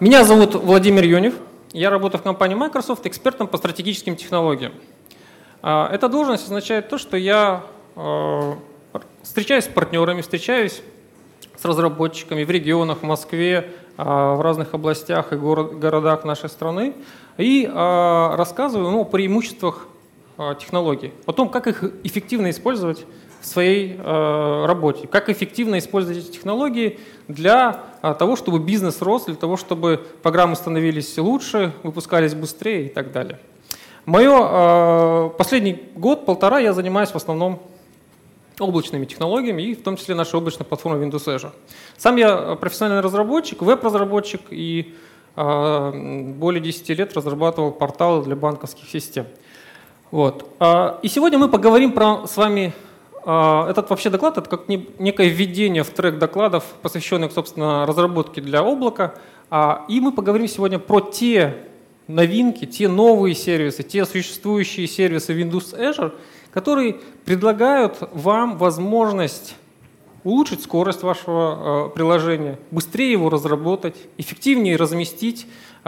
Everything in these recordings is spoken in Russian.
Меня зовут Владимир Юнев. Я работаю в компании Microsoft экспертом по стратегическим технологиям. Эта должность означает то, что я встречаюсь с партнерами, встречаюсь с разработчиками в регионах, в Москве, в разных областях и городах нашей страны и рассказываю о преимуществах технологий, о том, как их эффективно использовать в своей работе, как эффективно использовать эти технологии для того, чтобы бизнес рос, для того, чтобы программы становились лучше, выпускались быстрее и так далее. Последний год-полтора я занимаюсь в основном облачными технологиями и в том числе нашей облачной платформой Windows Azure. Сам я профессиональный разработчик, веб-разработчик и более 10 лет разрабатывал порталы для банковских систем. Вот. И сегодня мы поговорим с вами. Этот вообще доклад — это как некое введение в трек докладов, посвященных, собственно, разработке для облака. И мы поговорим сегодня про те новинки, те новые сервисы, те существующие сервисы Windows Azure, которые предлагают вам возможность улучшить скорость вашего приложения, быстрее его разработать, эффективнее разместить,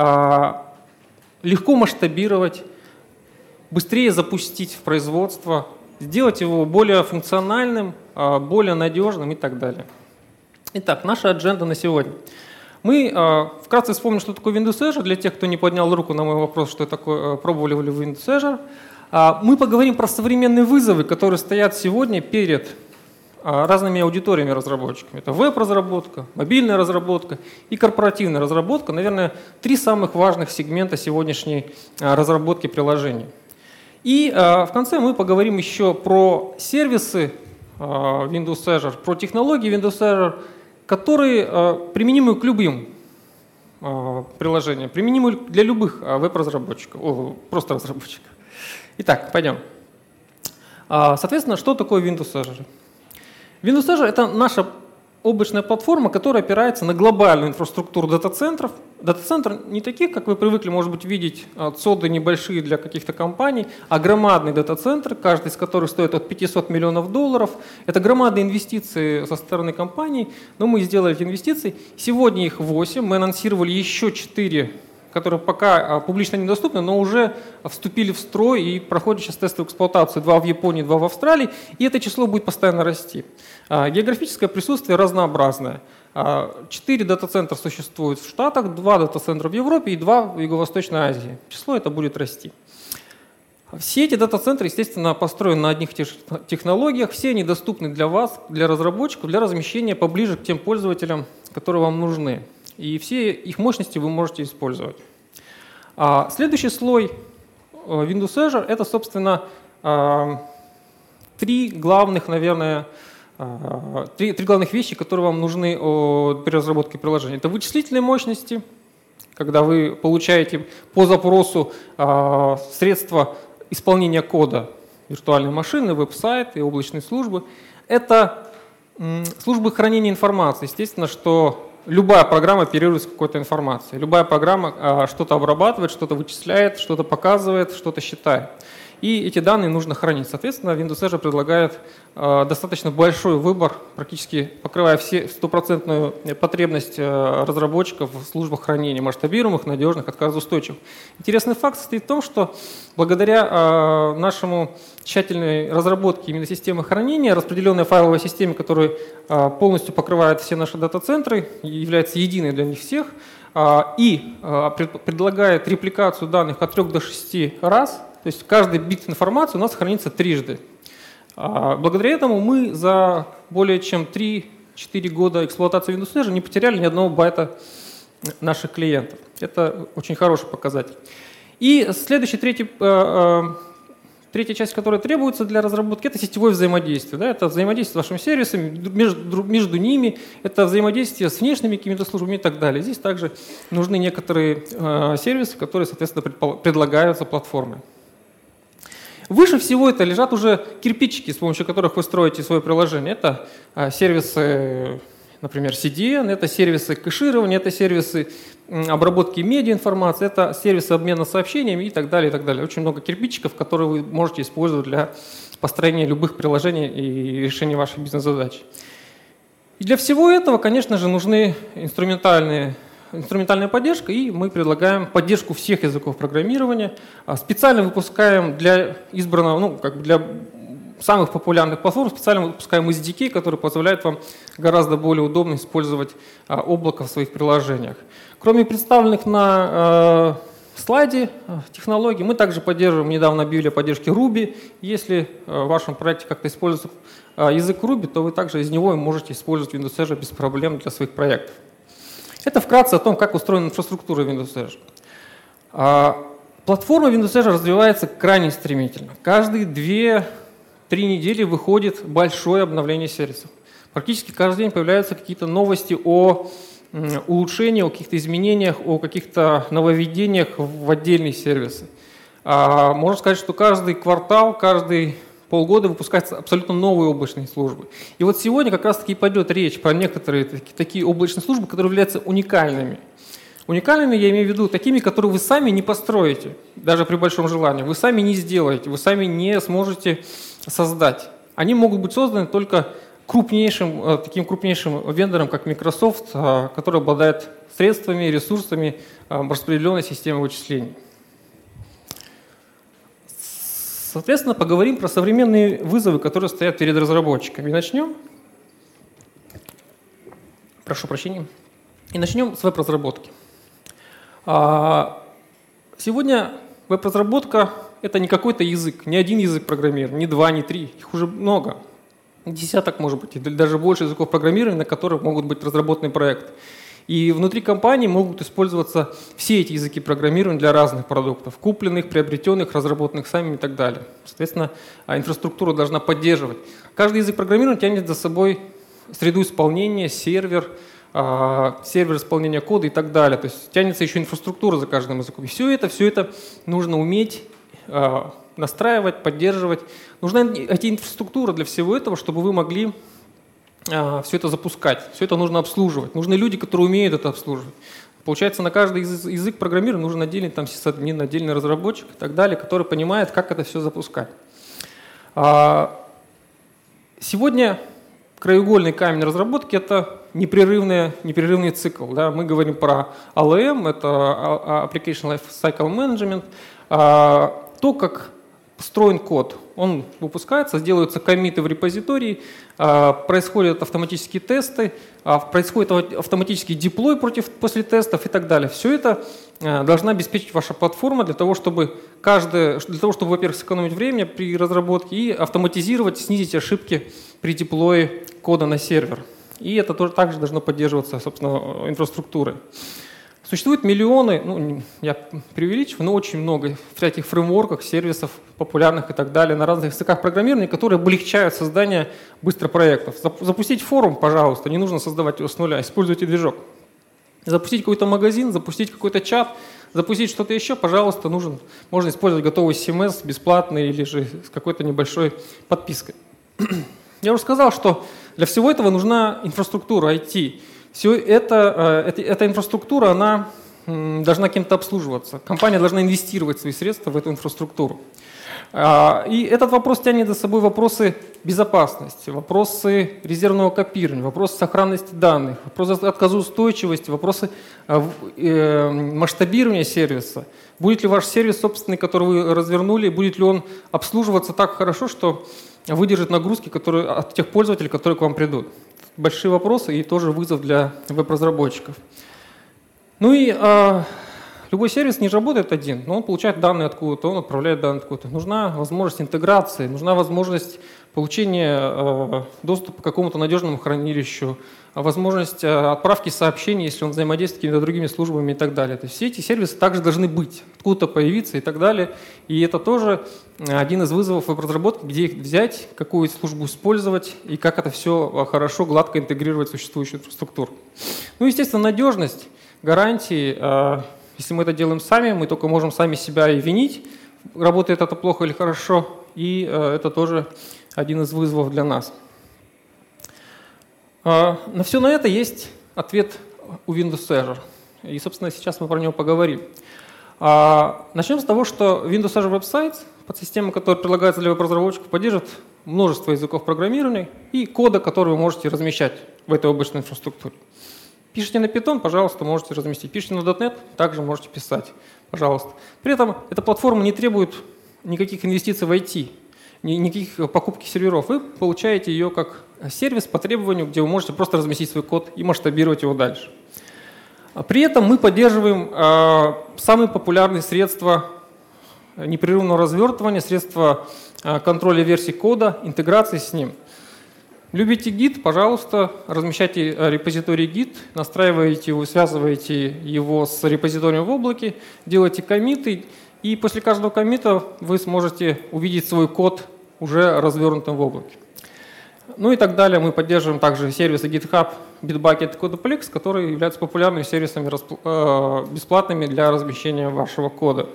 легко масштабировать, быстрее запустить в производство, сделать его более функциональным, более надежным и так далее. Итак, наша адженда на сегодня. Мы вкратце вспомним, что такое Windows Azure, для тех, кто не поднял руку на мой вопрос, что такое, пробовали ли вы Windows Azure. Мы поговорим про современные вызовы, которые стоят сегодня перед разными аудиториями разработчиков. Это веб-разработка, мобильная разработка и корпоративная разработка. Наверное, три самых важных сегмента сегодняшней разработки приложений. И в конце мы поговорим еще про сервисы Windows Azure, про технологии Windows Azure, которые применимы к любым приложениям, применимы для любых веб-разработчиков, просто разработчиков. Итак, пойдем. Соответственно, что такое Windows Azure? Windows Azure — это наша облачная платформа, которая опирается на глобальную инфраструктуру дата-центров. Дата-центры не такие, как вы привыкли, может быть, видеть, цоды небольшие для каких-то компаний, а громадные дата-центры, каждый из которых стоит от $500 миллионов. Это громадные инвестиции со стороны компаний, но мы сделали эти инвестиции. Сегодня их 8, мы анонсировали еще 4, которые пока публично недоступны, но уже вступили в строй и проходят сейчас тестовую эксплуатацию. 2 в Японии, 2 в Австралии, и это число будет постоянно расти. Географическое присутствие разнообразное. 4 дата-центра существуют в Штатах, 2 дата-центра в Европе и 2 в Юго-Восточной Азии. Число это будет расти. Все эти дата-центры, естественно, построены на одних и тех же технологиях, все они доступны для вас, для разработчиков, для размещения поближе к тем пользователям, которые вам нужны. И все их мощности вы можете использовать. Следующий слой Windows Azure — это, собственно, три главных вещи, которые вам нужны при разработке приложения. Это вычислительные мощности, когда вы получаете по запросу средства исполнения кода виртуальной машины, веб-сайты, облачные службы. Это службы хранения информации. Естественно, что любая программа оперирует с какой-то информацией. Любая программа что-то обрабатывает, что-то вычисляет, что-то показывает, что-то считает. И эти данные нужно хранить. Соответственно, Windows Azure предлагает достаточно большой выбор, практически покрывая все стопроцентную потребность разработчиков в службах хранения, масштабируемых, надежных, отказоустойчивых. Интересный факт состоит в том, что благодаря нашему тщательной разработке именно системы хранения, распределенной файловой системе, которая полностью покрывает все наши дата-центры, является единой для них всех, и предлагает репликацию данных от 3 до 6 раз. То есть каждый бит информации у нас хранится трижды. Благодаря этому мы за более чем 3-4 года эксплуатации Windows Azure не потеряли ни одного байта наших клиентов. Это очень хороший показатель. И следующая, третья часть, которая требуется для разработки, это сетевое взаимодействие. Да? Это взаимодействие с вашими сервисами, между ними, это взаимодействие с внешними какими-то службами и так далее. Здесь также нужны некоторые сервисы, которые, соответственно, предлагаются платформой. Выше всего это лежат уже кирпичики, с помощью которых вы строите свое приложение. Это сервисы, например, CDN, это сервисы кэширования, это сервисы обработки медиаинформации, это сервисы обмена сообщениями и так далее, и так далее. Очень много кирпичиков, которые вы можете использовать для построения любых приложений и решения вашей бизнес-задачи. И для всего этого, конечно же, нужны инструментальные инструментальная поддержка, и мы предлагаем поддержку всех языков программирования. Специально выпускаем для избранного, для самых популярных платформ, специально выпускаем SDK, который позволяет вам гораздо более удобно использовать облако в своих приложениях. Кроме представленных на слайде технологий, мы также поддерживаем, недавно объявили о поддержке Ruby. Если в вашем проекте как-то используется язык Ruby, то вы также из него можете использовать Windows Azure без проблем для своих проектов. Это вкратце о том, как устроена инфраструктура Windows Azure. Платформа Windows Azure развивается крайне стремительно. Каждые 2-3 недели выходит большое обновление сервисов. Практически каждый день появляются какие-то новости о улучшениях, о каких-то изменениях, о каких-то нововведениях в отдельные сервисы. Можно сказать, что каждый квартал, каждый полгода выпускаются абсолютно новые облачные службы. И вот сегодня как раз-таки пойдет речь про некоторые такие облачные службы, которые являются уникальными. Уникальными я имею в виду такими, которые вы сами не построите, даже при большом желании. Вы сами не сделаете, вы сами не сможете создать. Они могут быть созданы только таким крупнейшим вендором, как Microsoft, который обладает средствами, ресурсами распределенной системы вычислений. Соответственно, поговорим про современные вызовы, которые стоят перед разработчиками. И начнем. Прошу прощения. И начнем с веб-разработки. Сегодня веб-разработка – это не какой-то язык, не один язык программирования, не 2, не 3, их уже много. Десяток, может быть, или даже больше языков программирования, на которых могут быть разработаны проекты. И внутри компании могут использоваться все эти языки программирования для разных продуктов, купленных, приобретенных, разработанных самими и так далее. Соответственно, инфраструктура должна поддерживать. Каждый язык программирования тянет за собой среду исполнения, сервер исполнения кода и так далее. То есть тянется еще инфраструктура за каждым языком. И все это нужно уметь настраивать, поддерживать. Нужна IT-инфраструктура для всего этого, чтобы вы могли все это запускать. Все это нужно обслуживать. Нужны люди, которые умеют это обслуживать. Получается, на каждый язык программирования нужен отдельный сисадмин, отдельный разработчик и так далее, который понимает, как это все запускать. Сегодня краеугольный камень разработки – это непрерывный цикл. Да? Мы говорим про ALM, это Application Lifecycle Management. То, как построен код, он выпускается, делаются коммиты в репозитории, происходят автоматические тесты, происходит автоматический деплой после тестов и так далее. Все это должна обеспечить ваша платформа для того, чтобы, во-первых, сэкономить время при разработке и автоматизировать, снизить ошибки при деплое кода на сервер. И это тоже также должно поддерживаться, собственно, инфраструктурой. Существует миллионы, я преувеличиваю, но очень много всяких фреймворков, сервисов популярных и так далее на разных языках программирования, которые облегчают создание быстро проектов. Запустить форум, пожалуйста, не нужно создавать его с нуля, используйте движок. Запустить какой-то магазин, запустить какой-то чат, запустить что-то еще, пожалуйста, можно использовать готовый CMS бесплатный или же с какой-то небольшой подпиской. Я уже сказал, что для всего этого нужна инфраструктура IT. Эта инфраструктура, она должна кем-то обслуживаться. Компания должна инвестировать свои средства в эту инфраструктуру. И этот вопрос тянет за собой вопросы безопасности, вопросы резервного копирования, вопросы сохранности данных, вопросы отказоустойчивости, вопросы масштабирования сервиса. Будет ли ваш сервис собственный, который вы развернули, будет ли он обслуживаться так хорошо, что выдержит нагрузки от тех пользователей, которые к вам придут. Большие вопросы и тоже вызов для веб-разработчиков. Любой сервис не работает один, но он получает данные откуда-то, он отправляет данные откуда-то. Нужна возможность интеграции, нужна возможность получения доступа к какому-то надежному хранилищу, возможность отправки сообщений, если он взаимодействует с какими-то другими службами и так далее. То есть все эти сервисы также должны быть, откуда-то появиться и так далее. И это тоже один из вызовов веб-разработки, где их взять, какую службу использовать и как это все хорошо, гладко интегрировать в существующую инфраструктуру. Естественно, надежность, гарантии. Если мы это делаем сами, мы только можем сами себя и винить, работает это плохо или хорошо, и это тоже один из вызовов для нас. На все на это есть ответ у Windows Azure. И, собственно, сейчас мы про него поговорим. Начнем с того, что Windows Azure Websites, подсистема, которая предлагается для веб-разработчиков, поддержит множество языков программирования и кода, который вы можете размещать в этой облачной инфраструктуре. Пишите на Python, пожалуйста, можете разместить. Пишите на .NET, также можете писать, пожалуйста. При этом эта платформа не требует никаких инвестиций в IT, никаких покупки серверов. Вы получаете ее как сервис по требованию, где вы можете просто разместить свой код и масштабировать его дальше. При этом мы поддерживаем самые популярные средства непрерывного развертывания, средства контроля версий кода, интеграции с ним. Любите Git, пожалуйста, размещайте репозиторий Git, настраиваете его, связываете его с репозиторием в облаке, делайте коммиты, и после каждого коммита вы сможете увидеть свой код уже развернутым в облаке. Ну и так далее. Мы поддерживаем также сервисы GitHub, Bitbucket, Codeplex, которые являются популярными сервисами бесплатными для размещения вашего кода.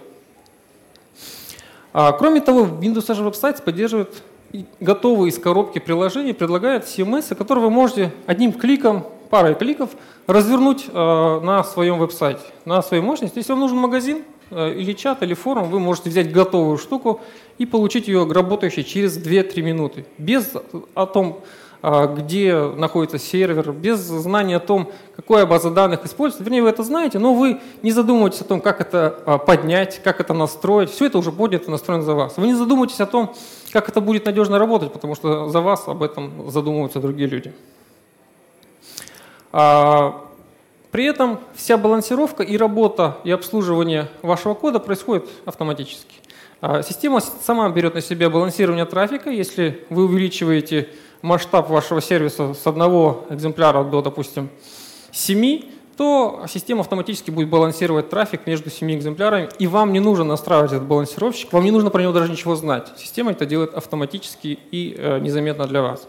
Кроме того, Windows Azure Web Sites поддерживает готовые из коробки приложения, предлагает CMS, которые вы можете одним кликом, парой кликов развернуть на своем веб-сайте, на своей мощности. Если вам нужен магазин или чат, или форум, вы можете взять готовую штуку и получить ее работающей через 2-3 минуты, без о том, где находится сервер, без знания о том, какая база данных используется. Вернее, вы это знаете, но вы не задумываетесь о том, как это поднять, как это настроить. Все это уже будет настроено за вас. Вы не задумываетесь о том, как это будет надежно работать, потому что за вас об этом задумываются другие люди. При этом вся балансировка и работа, и обслуживание вашего кода происходит автоматически. Система сама берет на себя балансирование трафика. Если вы увеличиваете масштаб вашего сервиса с одного экземпляра до, допустим, 7, то система автоматически будет балансировать трафик между 7 экземплярами, и вам не нужно настраивать этот балансировщик, вам не нужно про него даже ничего знать. Система это делает автоматически и незаметно для вас.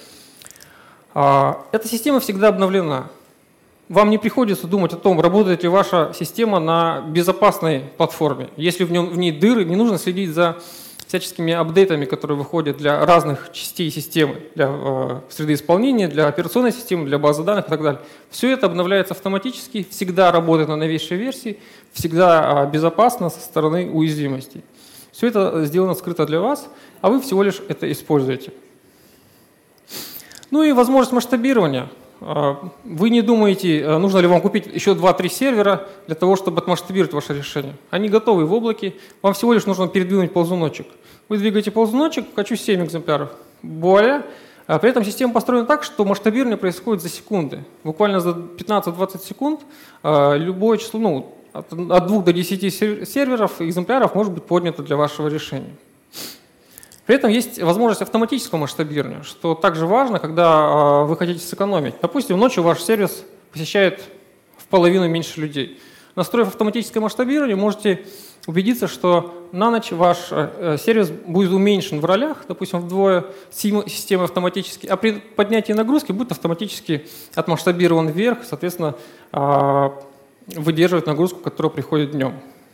Эта система всегда обновлена. Вам не приходится думать о том, работает ли ваша система на безопасной платформе. Если в ней дыры, не нужно следить за всяческими апдейтами, которые выходят для разных частей системы, для среды исполнения, для операционной системы, для базы данных и так далее. Все это обновляется автоматически, всегда работает на новейшей версии, всегда безопасно со стороны уязвимостей. Все это сделано скрыто для вас, а вы всего лишь это используете. Ну и возможность масштабирования. Вы не думаете, нужно ли вам купить еще 2-3 сервера для того, чтобы отмасштабировать ваше решение. Они готовы в облаке, вам всего лишь нужно передвинуть ползуночек. Вы двигаете ползуночек, хочу 7 экземпляров. Более. При этом система построена так, что масштабирование происходит за секунды. Буквально за 15-20 секунд любое число, от 2 до 10 серверов, экземпляров может быть поднято для вашего решения. При этом есть возможность автоматического масштабирования, что также важно, когда вы хотите сэкономить. Допустим, ночью ваш сервис посещает в половину меньше людей. Настроив автоматическое масштабирование, можете убедиться, что на ночь ваш сервис будет уменьшен в ролях, допустим, вдвое, система автоматически, а при поднятии нагрузки будет автоматически отмасштабирован вверх, соответственно, выдерживать нагрузку, которая приходит днем.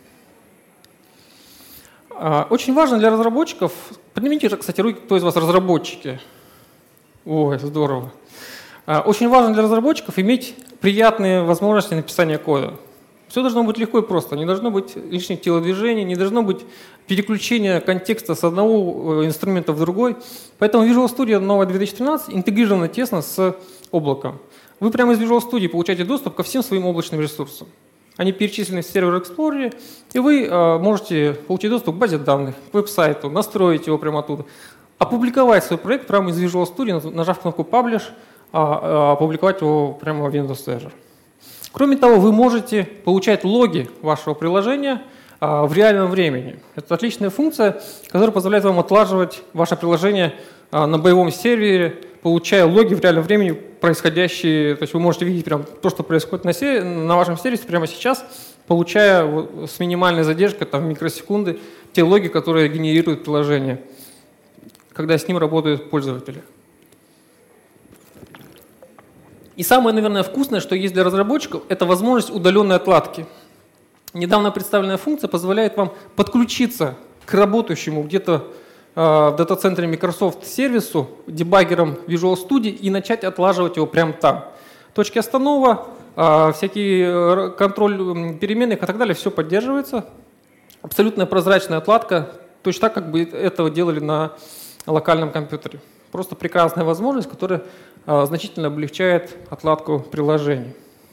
Очень важно для разработчиков, поднимите, кстати, руки, кто из вас разработчики. Ой, здорово. Очень важно для разработчиков иметь приятные возможности написания кода. Все должно быть легко и просто, не должно быть лишних телодвижений, не должно быть переключения контекста с одного инструмента в другой. Поэтому Visual Studio новая 2013 интегрирована тесно с облаком. Вы прямо из Visual Studio получаете доступ ко всем своим облачным ресурсам. Они перечислены в сервер Explorer, и вы можете получить доступ к базе данных, к веб-сайту, настроить его прямо оттуда, опубликовать свой проект прямо из Visual Studio, нажав кнопку Publish, опубликовать его прямо в Windows Azure. Кроме того, вы можете получать логи вашего приложения в реальном времени. Это отличная функция, которая позволяет вам отлаживать ваше приложение на боевом сервере, получая логи в реальном времени происходящие. То есть вы можете видеть прям то, что происходит на вашем сервисе прямо сейчас, получая с минимальной задержкой, там, микросекунды, те логи, которые генерирует приложение, когда с ним работают пользователи. И самое, наверное, вкусное, что есть для разработчиков, это возможность удаленной отладки. Недавно представленная функция позволяет вам подключиться к работающему где-то в дата-центре Microsoft сервису, дебаггером Visual Studio и начать отлаживать его прямо там. Точки останова, всякий контроль переменных и так далее, все поддерживается. Абсолютно прозрачная отладка, точно так, как бы этого делали на локальном компьютере. Просто прекрасная возможность, которая значительно облегчает отладку приложений.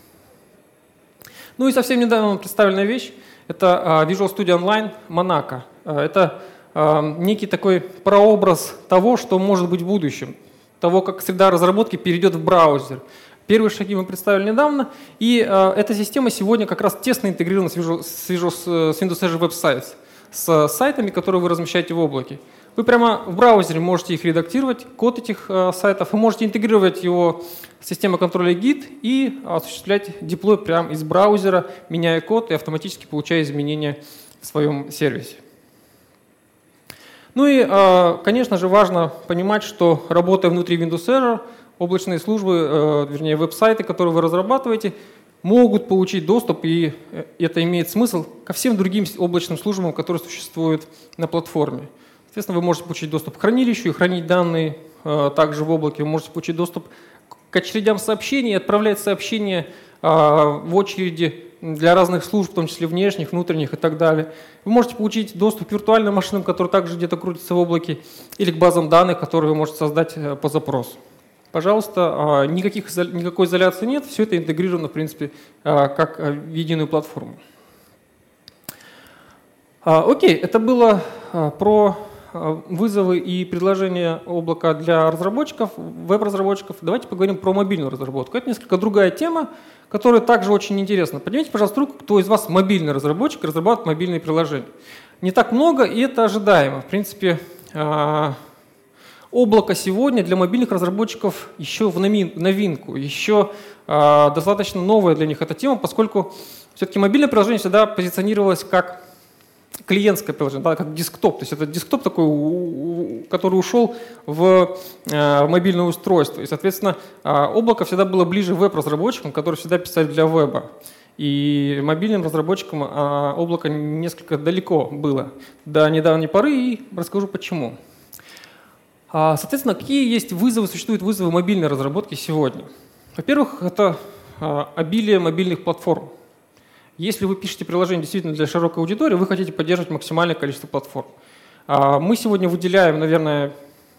Ну и совсем недавно представленная вещь – это Visual Studio Online Monaco. Это некий такой прообраз того, что может быть в будущем, того, как среда разработки перейдет в браузер. Первые шаги мы представили недавно, и эта система сегодня как раз тесно интегрирована с Windows Azure Web Sites, с сайтами, которые вы размещаете в облаке. Вы прямо в браузере можете их редактировать, код этих сайтов, вы можете интегрировать его в систему контроля Git и осуществлять деплой прямо из браузера, меняя код и автоматически получая изменения в своем сервисе. Ну и, конечно же, важно понимать, что работая внутри Windows Azure, облачные службы, вернее, веб-сайты, которые вы разрабатываете, могут получить доступ, и это имеет смысл, ко всем другим облачным службам, которые существуют на платформе. Соответственно, вы можете получить доступ к хранилищу и хранить данные также в облаке. Вы можете получить доступ к очередям сообщений, отправлять сообщения в очереди для разных служб, в том числе внешних, внутренних и так далее. Вы можете получить доступ к виртуальным машинам, которые также где-то крутятся в облаке, или к базам данных, которые вы можете создать по запросу. Пожалуйста, никакой изоляции нет, все это интегрировано, в принципе, как в единую платформу. Окей, это было про вызовы и предложения облака для разработчиков, веб-разработчиков. Давайте поговорим про мобильную разработку. Это несколько другая тема, которая также очень интересна. Поднимите, пожалуйста, руку, кто из вас мобильный разработчик, разрабатывает мобильные приложения. Не так много, и это ожидаемо. В принципе, облако сегодня для мобильных разработчиков еще в новинку, еще достаточно новая для них эта тема, поскольку все-таки мобильное приложение всегда позиционировалось как клиентское приложение, да, как десктоп. То есть это десктоп такой, который ушел в мобильное устройство. И, соответственно, облако всегда было ближе веб-разработчикам, которые всегда писали для веба. И мобильным разработчикам облако несколько далеко было до недавней поры, и расскажу почему. Соответственно, какие есть вызовы, существуют вызовы мобильной разработки сегодня? Во-первых, это обилие мобильных платформ. Если вы пишете приложение действительно для широкой аудитории, вы хотите поддерживать максимальное количество платформ. Мы сегодня выделяем, наверное,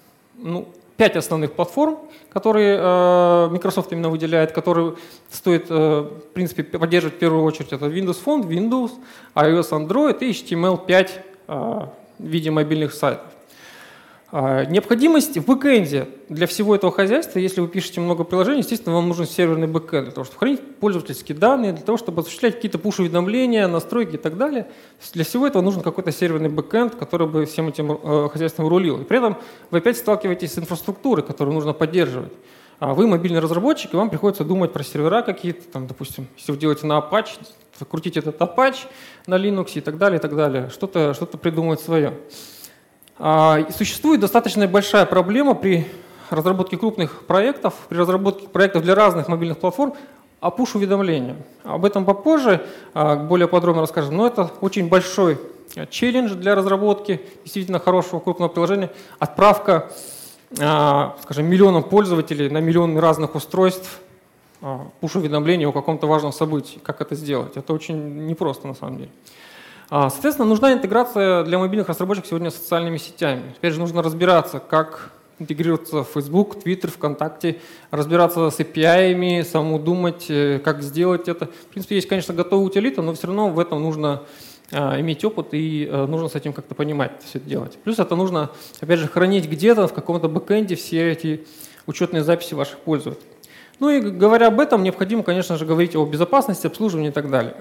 5 основных платформ, которые Microsoft именно выделяет, которые стоит, в принципе, поддерживать в первую очередь. Это Windows Phone, Windows, iOS, Android и HTML5 в виде мобильных сайтов. Необходимость в бэкэнде для всего этого хозяйства, если вы пишете много приложений, естественно, вам нужен серверный бэкэнд для того, чтобы хранить пользовательские данные, для того, чтобы осуществлять какие-то пуш-уведомления, настройки и так далее. Для всего этого нужен какой-то серверный бэкэнд, который бы всем этим хозяйством рулил. И при этом вы опять сталкиваетесь с инфраструктурой, которую нужно поддерживать. Вы мобильный разработчик, и вам приходится думать про сервера какие-то, там, допустим, если вы делаете на Apache, крутить этот Apache на Linux и так далее, что-то придумать свое. Существует достаточно большая проблема при разработке крупных проектов, при разработке проектов для разных мобильных платформ о пуш-уведомлениях. Об этом попозже более подробно расскажем, но это очень большой челлендж для разработки действительно хорошего крупного приложения. Отправка, скажем, миллионам пользователей на миллионы разных устройств пуш-уведомления о каком-то важном событии. Как это сделать? Это очень непросто на самом деле. Соответственно, нужна интеграция для мобильных разработчиков сегодня с социальными сетями. Теперь же нужно разбираться, как интегрироваться в Facebook, Twitter, ВКонтакте, разбираться с API-ами, самому думать, как сделать это. В принципе, есть, конечно, готовая утилита, но все равно в этом нужно иметь опыт и нужно с этим как-то понимать все это делать. Плюс это нужно, опять же, хранить где-то в каком-то бэкэнде все эти учетные записи ваших пользователей. Ну и говоря об этом, необходимо, конечно же, говорить о безопасности, обслуживании и так далее.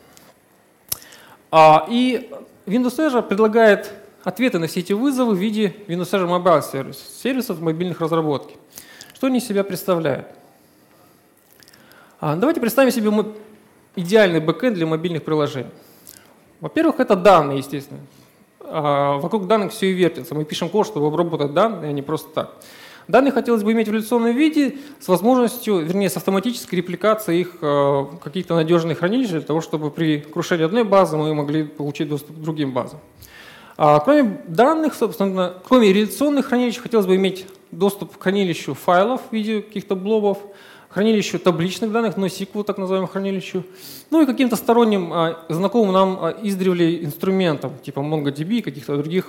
И Windows Azure предлагает ответы на все эти вызовы в виде Windows Azure Mobile Service, сервисов мобильных разработки. Что они из себя представляют? Давайте представим себе идеальный бэкэнд для мобильных приложений. Во-первых, это данные, естественно. Вокруг данных все и вертится. Мы пишем код, чтобы обработать данные, а не просто так. Данные хотелось бы иметь в реляционном виде с возможностью, вернее, с автоматической репликацией их в какие-то надежные хранилища, для того, чтобы при крушении одной базы мы могли получить доступ к другим базам. Кроме данных, собственно, кроме реляционных хранилищ, хотелось бы иметь доступ к хранилищу файлов в виде каких-то блобов, хранилищу табличных данных, NoSQL, так называемому хранилищу, ну и каким-то сторонним, знакомым нам издревле инструментам, типа MongoDB и каких-то других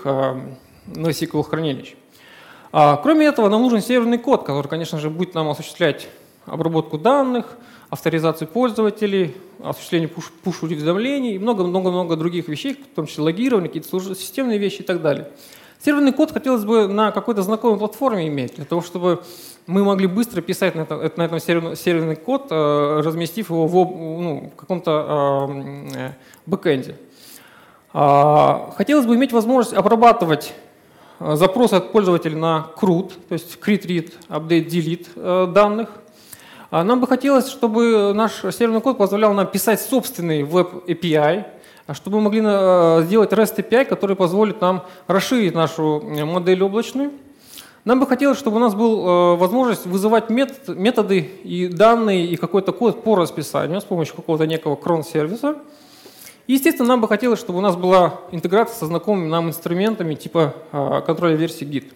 NoSQL хранилищ. Кроме этого, нам нужен серверный код, который, конечно же, будет нам осуществлять обработку данных, авторизацию пользователей, осуществление пуш-уведомлений и много-много-много других вещей, в том числе логирование, какие-то системные вещи и так далее. Серверный код хотелось бы на какой-то знакомой платформе иметь, для того, чтобы мы могли быстро писать на этом серверный код, разместив его в каком-то бэкэнде. Хотелось бы иметь возможность обрабатывать запросы от пользователей на CRUD, то есть create, read, update, delete данных. Нам бы хотелось, чтобы наш серверный код позволял нам писать собственный веб-API, чтобы мы могли сделать REST API, который позволит нам расширить нашу модель облачную. Нам бы хотелось, чтобы у нас была возможность вызывать методы и данные, и какой-то код по расписанию с помощью какого-то некого крон-сервиса. И, естественно, нам бы хотелось, чтобы у нас была интеграция со знакомыми нам инструментами типа контроля версии Git.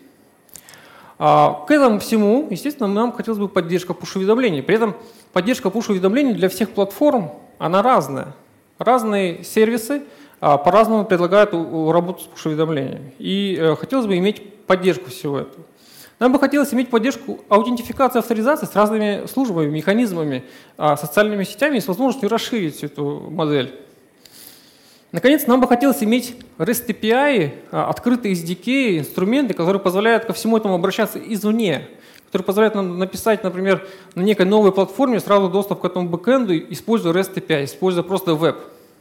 К этому всему, естественно, нам хотелось бы поддержка push-уведомлений. При этом поддержка push-уведомлений для всех платформ, она разная. Разные сервисы по-разному предлагают работу с push-уведомлениями. И хотелось бы иметь поддержку всего этого. Нам бы хотелось иметь поддержку аутентификации, авторизации с разными службами, механизмами, социальными сетями и с возможностью расширить эту модель. Наконец, нам бы хотелось иметь REST API, открытые SDK, инструменты, которые позволяют ко всему этому обращаться извне, которые позволяют нам написать, например, на некой новой платформе сразу доступ к этому бэкэнду, используя REST API, используя просто веб.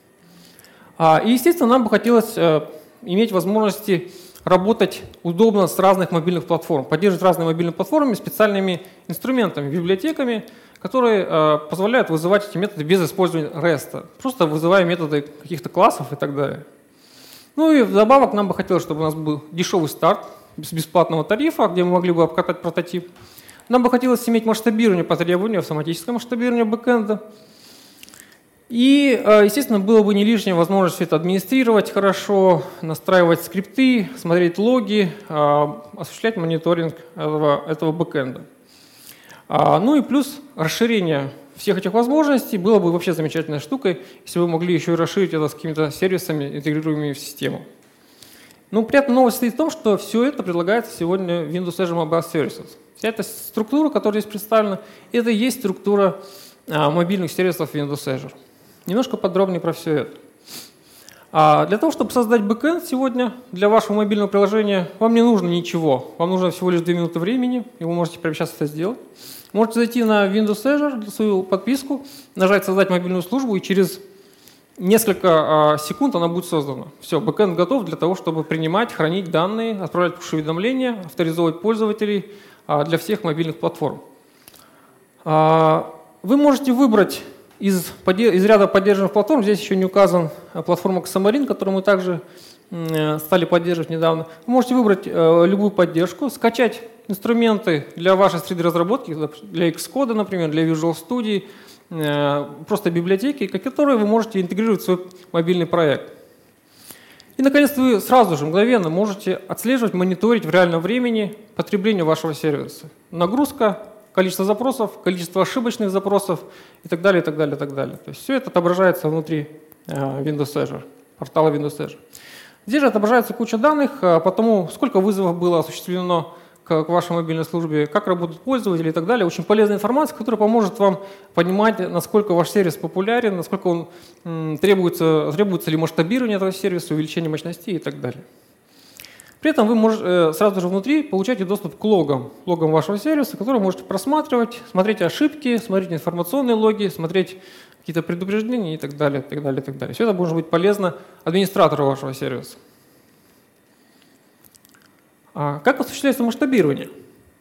И, естественно, нам бы хотелось иметь возможности работать удобно с разных мобильных платформ, поддерживать разные мобильные платформы специальными инструментами, библиотеками, которые позволяют вызывать эти методы без использования REST, просто вызывая методы каких-то классов и так далее. Ну и вдобавок нам бы хотелось, чтобы у нас был дешевый старт с бесплатного тарифа, где мы могли бы обкатать прототип. Нам бы хотелось иметь масштабирование по требованию, автоматическое масштабирование бэкэнда. И, естественно, было бы не лишняя возможность все это администрировать хорошо, настраивать скрипты, смотреть логи, осуществлять мониторинг этого бэкэнда. Ну и плюс расширение всех этих возможностей было бы вообще замечательной штукой, если вы могли еще и расширить это с какими-то сервисами, интегрируемыми в систему. Ну, приятная новость состоит в том, что все это предлагается сегодня в Windows Azure Mobile Services. Вся эта структура, которая здесь представлена, это и есть структура мобильных сервисов Windows Azure. Немножко подробнее про все это. Для того, чтобы создать бэкэнд сегодня для вашего мобильного приложения, вам не нужно ничего. Вам нужно всего лишь 2 минуты времени, и вы можете прямо сейчас это сделать. Можете зайти на Windows Azure, свою подписку, нажать «Создать мобильную службу», и через несколько секунд она будет создана. Все, бэкэнд готов для того, чтобы принимать, хранить данные, отправлять push-уведомления, авторизовывать пользователей для всех мобильных платформ. Вы можете выбрать из ряда поддержанных платформ, здесь еще не указан платформа Xamarin, которую мы также стали поддерживать недавно. Вы можете выбрать любую поддержку, скачать инструменты для вашей среды разработки, для Xcode, например, для Visual Studio, просто библиотеки, которые вы можете интегрировать в свой мобильный проект. И, наконец, вы сразу же, мгновенно можете отслеживать, мониторить в реальном времени потребление вашего сервиса. Нагрузка, количество запросов, количество ошибочных запросов и так далее, и так далее, и так далее. То есть все это отображается внутри Windows Azure, портала Windows Azure. Здесь же отображается куча данных по тому, сколько вызовов было осуществлено к вашей мобильной службе, как работают пользователи и так далее. Очень полезная информация, которая поможет вам понимать, насколько ваш сервис популярен, насколько он требуется ли масштабирование этого сервиса, увеличение мощностей и так далее. При этом вы можете сразу же внутри получаете доступ к логам вашего сервиса, которые можете просматривать, смотреть ошибки, смотреть информационные логи, смотреть какие-то предупреждения и так далее, и так далее, и так далее. Все это может быть полезно администратору вашего сервиса. Как осуществляется масштабирование?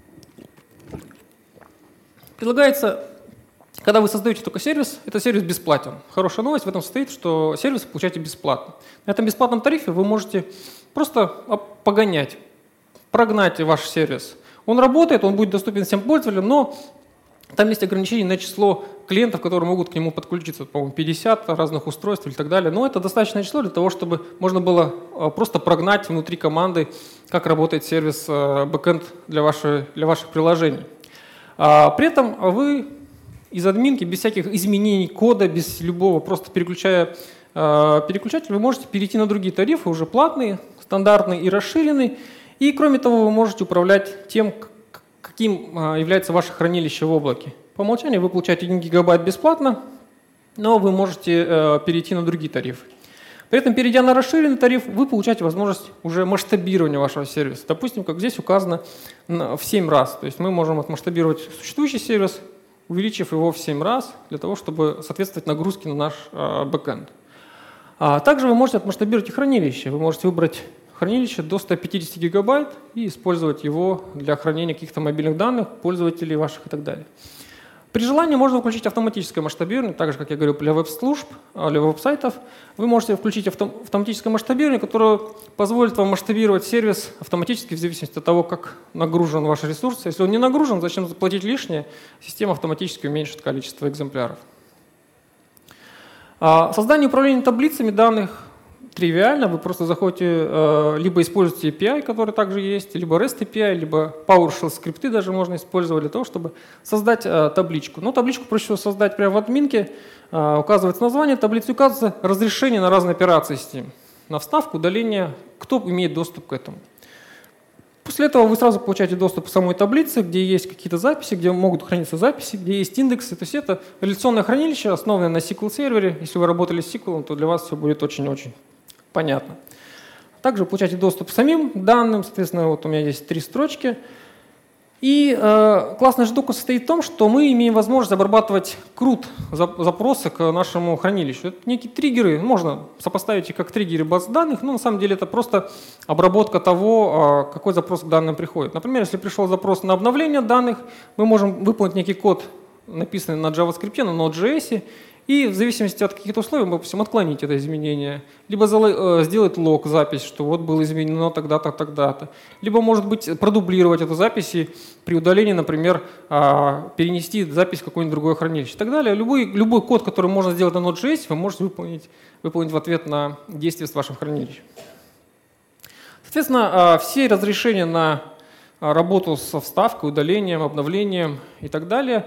Предлагается, когда вы создаете только сервис, этот сервис бесплатен. Хорошая новость в этом состоит, что сервис вы получаете бесплатно. На этом бесплатном тарифе вы можете просто прогнать ваш сервис. Он работает, он будет доступен всем пользователям, но там есть ограничения на число клиентов, которые могут к нему подключиться, по-моему, 50 разных устройств и так далее. Но это достаточное число для того, чтобы можно было просто прогнать внутри команды, как работает сервис бэкэнд для ваших приложений. При этом вы из админки, без всяких изменений кода, без любого, просто переключатель, вы можете перейти на другие тарифы, уже платные, стандартные и расширенные. И кроме того, вы можете управлять тем, каким является ваше хранилище в облаке. По умолчанию вы получаете 1 гигабайт бесплатно, но вы можете перейти на другие тарифы. При этом, перейдя на расширенный тариф, вы получаете возможность уже масштабирования вашего сервиса. Допустим, как здесь указано, в 7 раз. То есть мы можем отмасштабировать существующий сервис, увеличив его в 7 раз, для того, чтобы соответствовать нагрузке на наш бэкэнд. Также вы можете отмасштабировать и хранилище. Вы можете выбрать хранилище до 150 гигабайт и использовать его для хранения каких-то мобильных данных, пользователей ваших и так далее. При желании можно включить автоматическое масштабирование, так же, как я говорил, для веб-служб, для веб-сайтов. Вы можете включить автоматическое масштабирование, которое позволит вам масштабировать сервис автоматически в зависимости от того, как нагружен ваш ресурс. Если он не нагружен, зачем заплатить лишнее? Система автоматически уменьшит количество экземпляров. Создание и управление таблицами данных тривиально. Вы просто заходите, либо используете API, который также есть, либо REST API, либо PowerShell скрипты даже можно использовать для того, чтобы создать табличку. Но табличку проще всего создать прямо в админке. Указывается название таблицы, указывается разрешение на разные операции с ним. На вставку, удаление, кто имеет доступ к этому. После этого вы сразу получаете доступ к самой таблице, где есть какие-то записи, где могут храниться записи, где есть индексы. То есть это реляционное хранилище, основанное на SQL-сервере. Если вы работали с SQL, то для вас все будет очень-очень понятно. Также вы получаете доступ к самим данным. Соответственно, вот у меня есть 3 строчки. И классная штука состоит в том, что мы имеем возможность обрабатывать CRUD запросы к нашему хранилищу. Это некие триггеры, можно сопоставить их как триггеры баз данных, но на самом деле это просто обработка того, какой запрос к данным приходит. Например, если пришел запрос на обновление данных, мы можем выполнить некий код, написанный на JavaScript, на Node.js, и в зависимости от каких-то условий мы, допустим, отклонить это изменение, либо сделать лог, запись, что вот было изменено тогда-то, тогда-то, либо, может быть, продублировать эту запись и при удалении, например, перенести запись в какое-нибудь другое хранилище и так далее. Любой код, который можно сделать на Node.js, вы можете выполнить в ответ на действие с вашим хранилищем. Соответственно, все разрешения на работу со вставкой, удалением, обновлением и так далее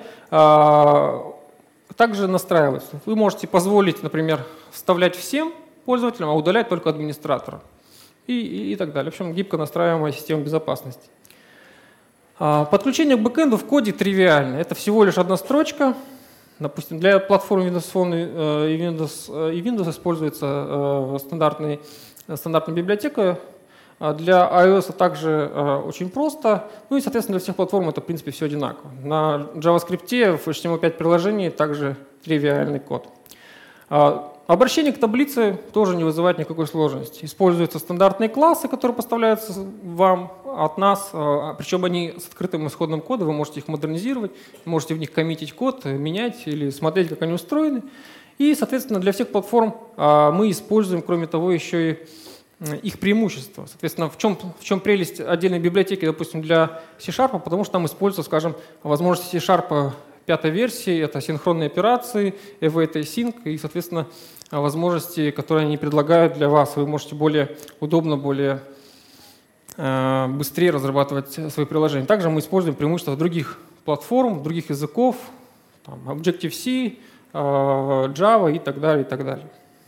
также настраиваются. Вы можете позволить, например, вставлять всем пользователям, а удалять только администратору. И так далее. В общем, гибко настраиваемая система безопасности. Подключение к бэкэнду в коде тривиально. Это всего лишь одна строчка. Допустим, для платформ Windows Phone и Windows используется стандартная библиотека. Для iOS также очень просто. Ну и, соответственно, для всех платформ это, в принципе, все одинаково. На JavaScript в HTML5 приложении также тривиальный код. Обращение к таблице тоже не вызывает никакой сложности. Используются стандартные классы, которые поставляются вам от нас, причем они с открытым исходным кодом, вы можете их модернизировать, можете в них коммитить код, менять или смотреть, как они устроены. И, соответственно, для всех платформ мы используем, кроме того, еще и их преимущества. Соответственно, в чем прелесть отдельной библиотеки, допустим, для C-Sharp, потому что там используются, скажем, возможности C-Sharp 5-й версии, это синхронные операции, await async и, соответственно, возможности, которые они предлагают для вас. Вы можете более удобно, более быстрее разрабатывать свои приложения. Также мы используем преимущества других платформ, других языков, там, Objective-C, Java и так далее, и так далее.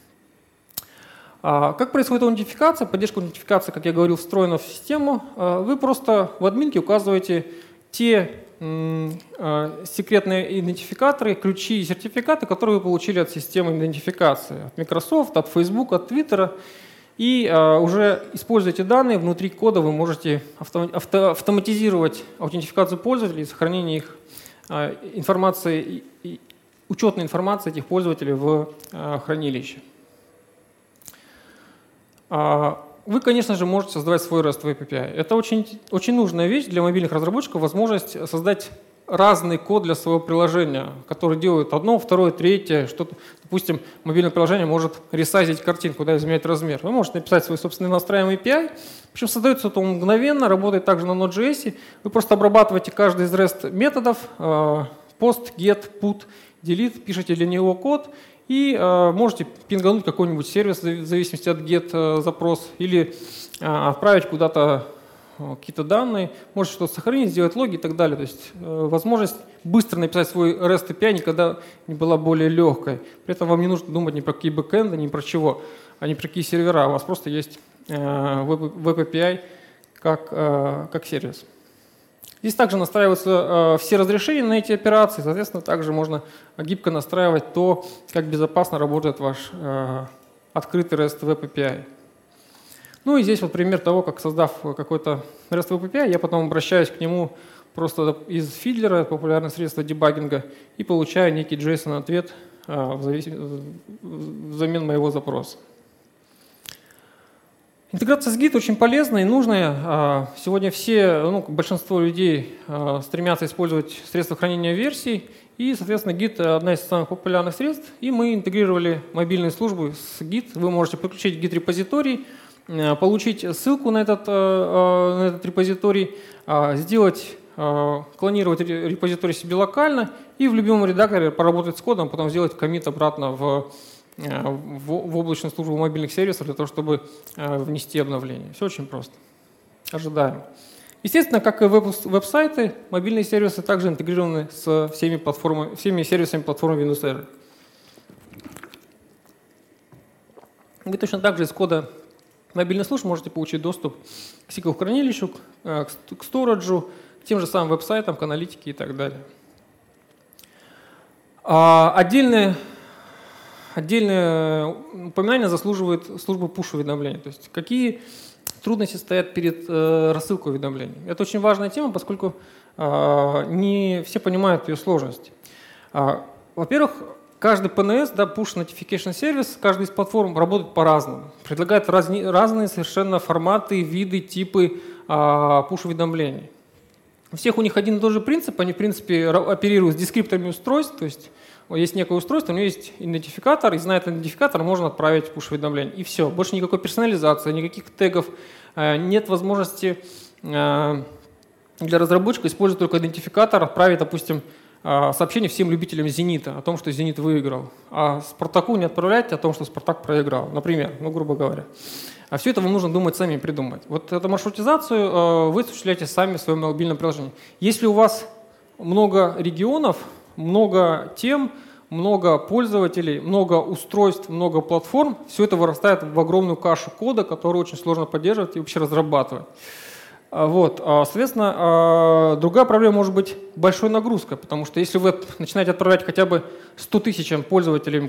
Как происходит аутентификация? Поддержка аутентификации, как я говорил, встроена в систему. Вы просто в админке указываете те секретные идентификаторы, ключи и сертификаты, которые вы получили от системы идентификации, от Microsoft, от Facebook, от Twitter. И уже используя эти данные, внутри кода вы можете автоматизировать аутентификацию пользователей, сохранение их информации, учетной информации этих пользователей в хранилище. Вы, конечно же, можете создавать свой REST API. Это очень нужная вещь для мобильных разработчиков, возможность создать разный код для своего приложения, который делает одно, второе, третье. Что-то, допустим, мобильное приложение может ресайзить картинку, изменять размер. Вы можете написать свой собственный настраиваемый API, причем создается это мгновенно, работает также на Node.js. Вы просто обрабатываете каждый из REST методов, post, get, put, delete, пишете для него код, и можете пингануть какой-нибудь сервис в зависимости от get запрос или отправить куда-то какие-то данные, можете что-то сохранить, сделать логи и так далее. То есть возможность быстро написать свой REST API никогда не была более легкой. При этом вам не нужно думать ни про какие бэкэнды, ни про чего, а ни про какие сервера. У вас просто есть Web API как сервис. Здесь также настраиваются все разрешения на эти операции, соответственно, также можно гибко настраивать то, как безопасно работает ваш открытый REST Web API. Ну и здесь вот пример того, как, создав какой-то REST Web API, я потом обращаюсь к нему просто из фидлера, популярное средство дебаггинга, и получаю некий JSON-ответ взамен моего запроса. Интеграция с Git очень полезная и нужная. Сегодня большинство людей стремятся использовать средства хранения версий, и, соответственно, Git — одна из самых популярных средств, и мы интегрировали мобильные службы с Git. Вы можете подключить Git-репозиторий, получить ссылку на этот репозиторий, клонировать репозиторий себе локально и в любом редакторе поработать с кодом, потом сделать коммит обратно в облачную службу мобильных сервисов для того, чтобы внести обновление. Все очень просто. Ожидаем. Естественно, как и веб-сайты, мобильные сервисы также интегрированы с всеми сервисами платформы Windows Azure. Вы точно так же из кода мобильных служб можете получить доступ к SQL-хранилищу, к сториджу, к тем же самым веб-сайтам, к аналитике и так далее. Отдельное упоминание заслуживает служба push-уведомлений. То есть какие трудности стоят перед рассылкой уведомлений. Это очень важная тема, поскольку не все понимают ее сложность. Во-первых, каждый PNS, Push Notification Service, каждый из платформ работает по-разному. Предлагает разные совершенно форматы, виды, типы push-уведомлений. У всех у них один и тот же принцип. Они, в принципе, оперируют с дескрипторами устройств, то есть есть некое устройство, у него есть идентификатор, и зная этот идентификатор, можно отправить push-уведомление. И все. Больше никакой персонализации, никаких тегов. Нет возможности для разработчика использовать только идентификатор, отправить, допустим, сообщение всем любителям «Зенита» о том, что «Зенит» выиграл, а «Спартаку» не отправлять о том, что «Спартак» проиграл, например, грубо говоря. А все это вам нужно думать сами, придумать. Вот эту маршрутизацию вы осуществляете сами в своем мобильном приложении. Если у вас много регионов, много тем, много пользователей, много устройств, много платформ, все это вырастает в огромную кашу кода, которую очень сложно поддерживать и вообще разрабатывать. Соответственно, другая проблема может быть большой нагрузкой, потому что если вы начинаете отправлять хотя бы 100 тысячам пользователей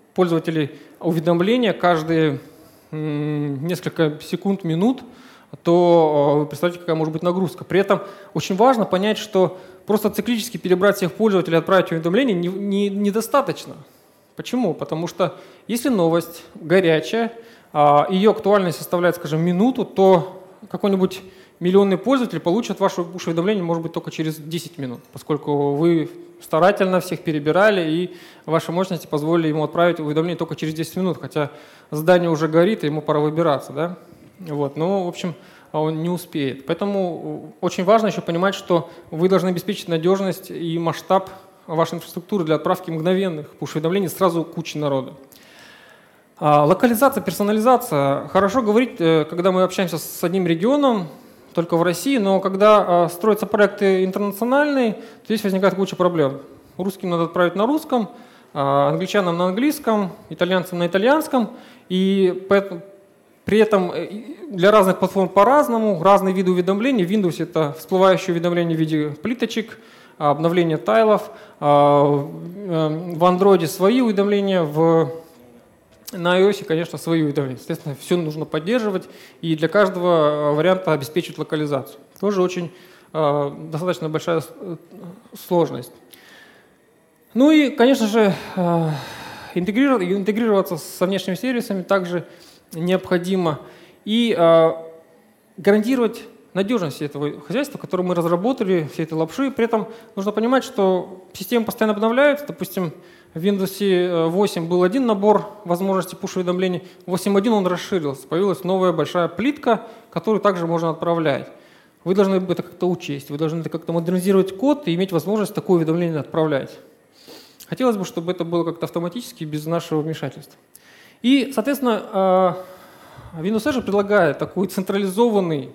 уведомления каждые несколько секунд, минут, то вы представляете, какая может быть нагрузка. При этом очень важно понять, что просто циклически перебрать всех пользователей и отправить уведомление недостаточно. Почему? Потому что если новость горячая, ее актуальность составляет, скажем, минуту, то какой-нибудь миллионный пользователь получит ваше push-уведомление, может быть, только через 10 минут, поскольку вы старательно всех перебирали, и ваши мощности позволили ему отправить уведомление только через 10 минут, хотя здание уже горит, и ему пора выбираться. Да? Но, в общем, он не успеет. Поэтому очень важно еще понимать, что вы должны обеспечить надежность и масштаб вашей инфраструктуры для отправки мгновенных push-уведомлений сразу куче народа. Локализация, персонализация. Хорошо говорить, когда мы общаемся с одним регионом, только в России, но когда строятся проекты интернациональные, то здесь возникает куча проблем. Русским надо отправить на русском, англичанам на английском, итальянцам на итальянском, и при этом для разных платформ по-разному, разные виды уведомлений. В Windows это всплывающие уведомления в виде плиточек, обновление тайлов, в Android свои уведомления, на iOS, конечно, свои уведомления. Естественно, все нужно поддерживать и для каждого варианта обеспечить локализацию. Тоже очень достаточно большая сложность. Ну и, конечно же, интегрироваться со внешними сервисами также необходимо. И гарантировать надежность этого хозяйства, которое мы разработали, всей этой лапши. При этом нужно понимать, что система постоянно обновляется. Допустим, в Windows 8 был один набор возможностей push-уведомлений, в 8.1 он расширился. Появилась новая большая плитка, которую также можно отправлять. Вы должны это как-то учесть, вы должны как-то модернизировать код и иметь возможность такое уведомление отправлять. Хотелось бы, чтобы это было как-то автоматически, без нашего вмешательства. И, соответственно, Windows Azure предлагает такой централизованный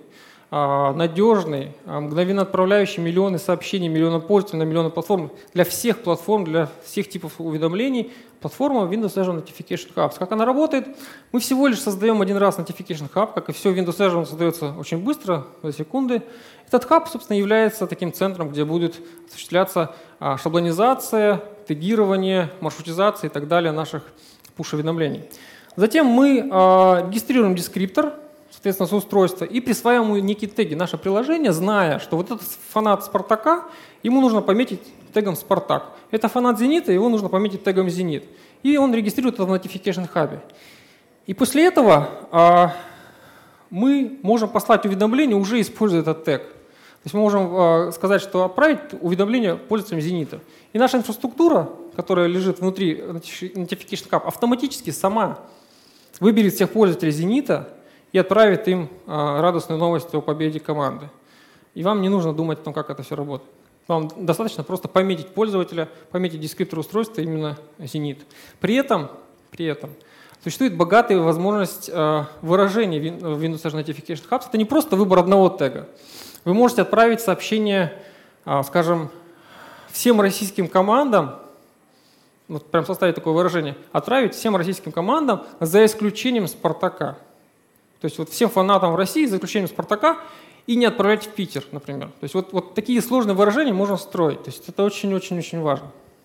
надежный, мгновенно отправляющий миллионы сообщений, миллионы пользователей на миллионы платформ для всех платформ, для всех типов уведомлений, платформа Windows Azure Notification Hub. Как она работает? Мы всего лишь создаем один раз Notification Hub, как и все, Windows Azure он создается очень быстро, за секунды. Этот хаб, собственно, является таким центром, где будет осуществляться шаблонизация, тегирование, маршрутизация и так далее наших push-уведомлений. Затем мы регистрируем дескриптор, соответственно, с устройства, и присваиваем ему некие теги. Наше приложение, зная, что вот этот фанат Спартака, ему нужно пометить тегом Спартак. Это фанат Зенита, его нужно пометить тегом Зенит. И он регистрирует это в Notification Hub. И после этого мы можем послать уведомление, уже используя этот тег. То есть мы можем сказать, что отправить уведомление пользователям Зенита. И наша инфраструктура, которая лежит внутри Notification Hub, автоматически сама выберет всех пользователей Зенита и отправит им радостную новость о победе команды. И вам не нужно думать о том, как это все работает. Вам достаточно просто пометить пользователя, пометить дескриптор устройства именно Зенит. При этом существует богатая возможность выражения в Windows Azure Notification Hub. Это не просто выбор одного тега. Вы можете отправить сообщение, скажем, всем российским командам, вот прям составить такое выражение, отправить всем российским командам за исключением Спартака. То есть вот всем фанатам в России за исключением Спартака и не отправлять в Питер, например. То есть вот такие сложные выражения можно строить. То есть это очень-очень-очень важно.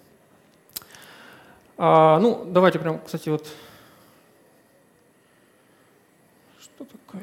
Давайте прям, кстати, вот... Что такое?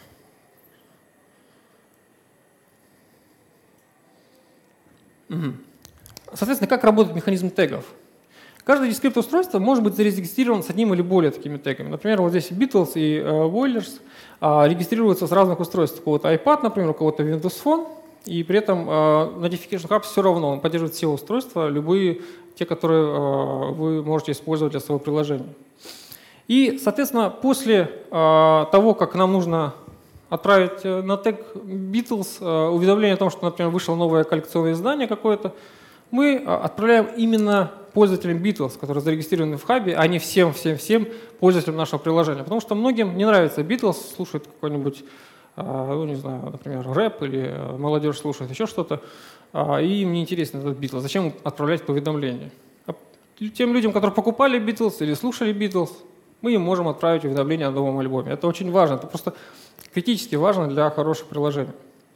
Соответственно, как работает механизм тегов? Каждое дескриптор устройства может быть зарегистрирован с одним или более такими тегами. Например, вот здесь Beatles и Boilers регистрируются с разных устройств. У кого-то iPad, например, у кого-то Windows Phone. И при этом Notification Hub все равно, он поддерживает все устройства, любые те, которые вы можете использовать для своего приложения. И, соответственно, после того, как нам нужно отправить на тег Beatles уведомление о том, что, например, вышло новое коллекционное издание какое-то, мы отправляем именно пользователям Beatles, которые зарегистрированы в хабе, а не всем пользователям нашего приложения. Потому что многим не нравится Beatles, слушают какой-нибудь, не знаю, например, рэп или молодежь слушает еще что-то, и им не интересен этот Beatles. Зачем отправлять это уведомление? Тем людям, которые покупали Beatles или слушали Beatles, мы им можем отправить уведомление о новом альбоме. Это очень важно, это просто критически важно для хорошего приложения.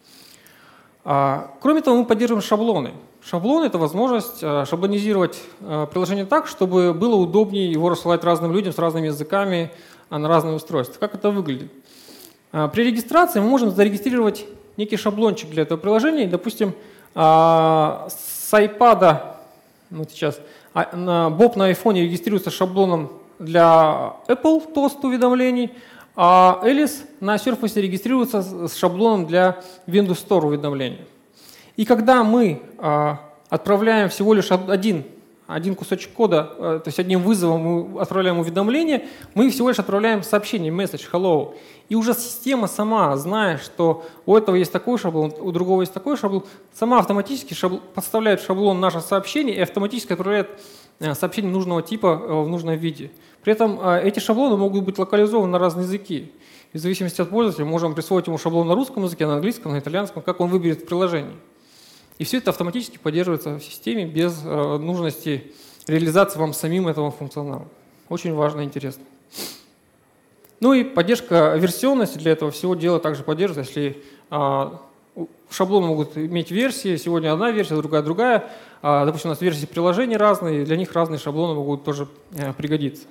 Кроме того, мы поддерживаем шаблоны. Шаблон — это возможность шаблонизировать приложение так, чтобы было удобнее его рассылать разным людям с разными языками на разные устройства. Как это выглядит? При регистрации мы можем зарегистрировать некий шаблончик для этого приложения. Допустим, с iPad, вот сейчас, Боб на iPhone регистрируется шаблоном для Apple Toast уведомлений, а Элис на Surface регистрируется с шаблоном для Windows Store уведомлений. И когда мы отправляем всего лишь один кусочек кода, то есть одним вызовом мы отправляем уведомление, мы всего лишь отправляем сообщение, message, hello. И уже система сама, зная, что у этого есть такой шаблон, у другого есть такой шаблон, сама автоматически подставляет в шаблон наше сообщение и автоматически отправляет сообщение нужного типа в нужном виде. При этом эти шаблоны могут быть локализованы на разные языки. И в зависимости от пользователя мы можем присвоить ему шаблон на русском языке, на английском, на итальянском, как он выберет в приложении. И все это автоматически поддерживается в системе без нужности реализации вам самим этого функционала. Очень важно и интересно. Ну и поддержка версионности для этого всего дела также поддерживается. Если шаблоны могут иметь версии, сегодня одна версия, другая. Допустим, у нас версии приложений разные, для них разные шаблоны могут тоже пригодиться.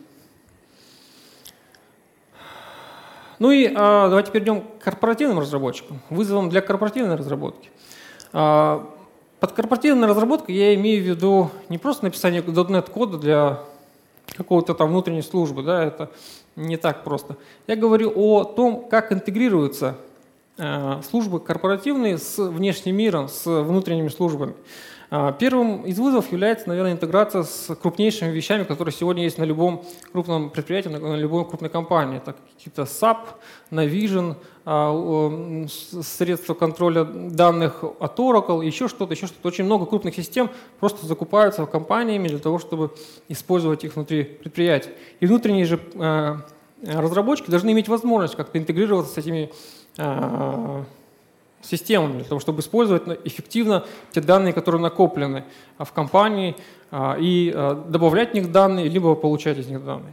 Ну и давайте перейдем к корпоративным разработчикам, вызовам для корпоративной разработки. Под корпоративной разработкой я имею в виду не просто написание .NET кода для какого-то там внутренней службы, да, это не так просто. Я говорю о том, как интегрируются службы корпоративные с внешним миром, с внутренними службами. Первым из вызовов является, наверное, интеграция с крупнейшими вещами, которые сегодня есть на любом крупном предприятии, на любой крупной компании. Это какие-то SAP, Navision, средства контроля данных от Oracle, еще что-то. Очень много крупных систем просто закупаются компаниями для того, чтобы использовать их внутри предприятий. И внутренние же разработчики должны иметь возможность как-то интегрироваться с этими системами, для того, чтобы использовать эффективно те данные, которые накоплены в компании, и добавлять в них данные, либо получать из них данные.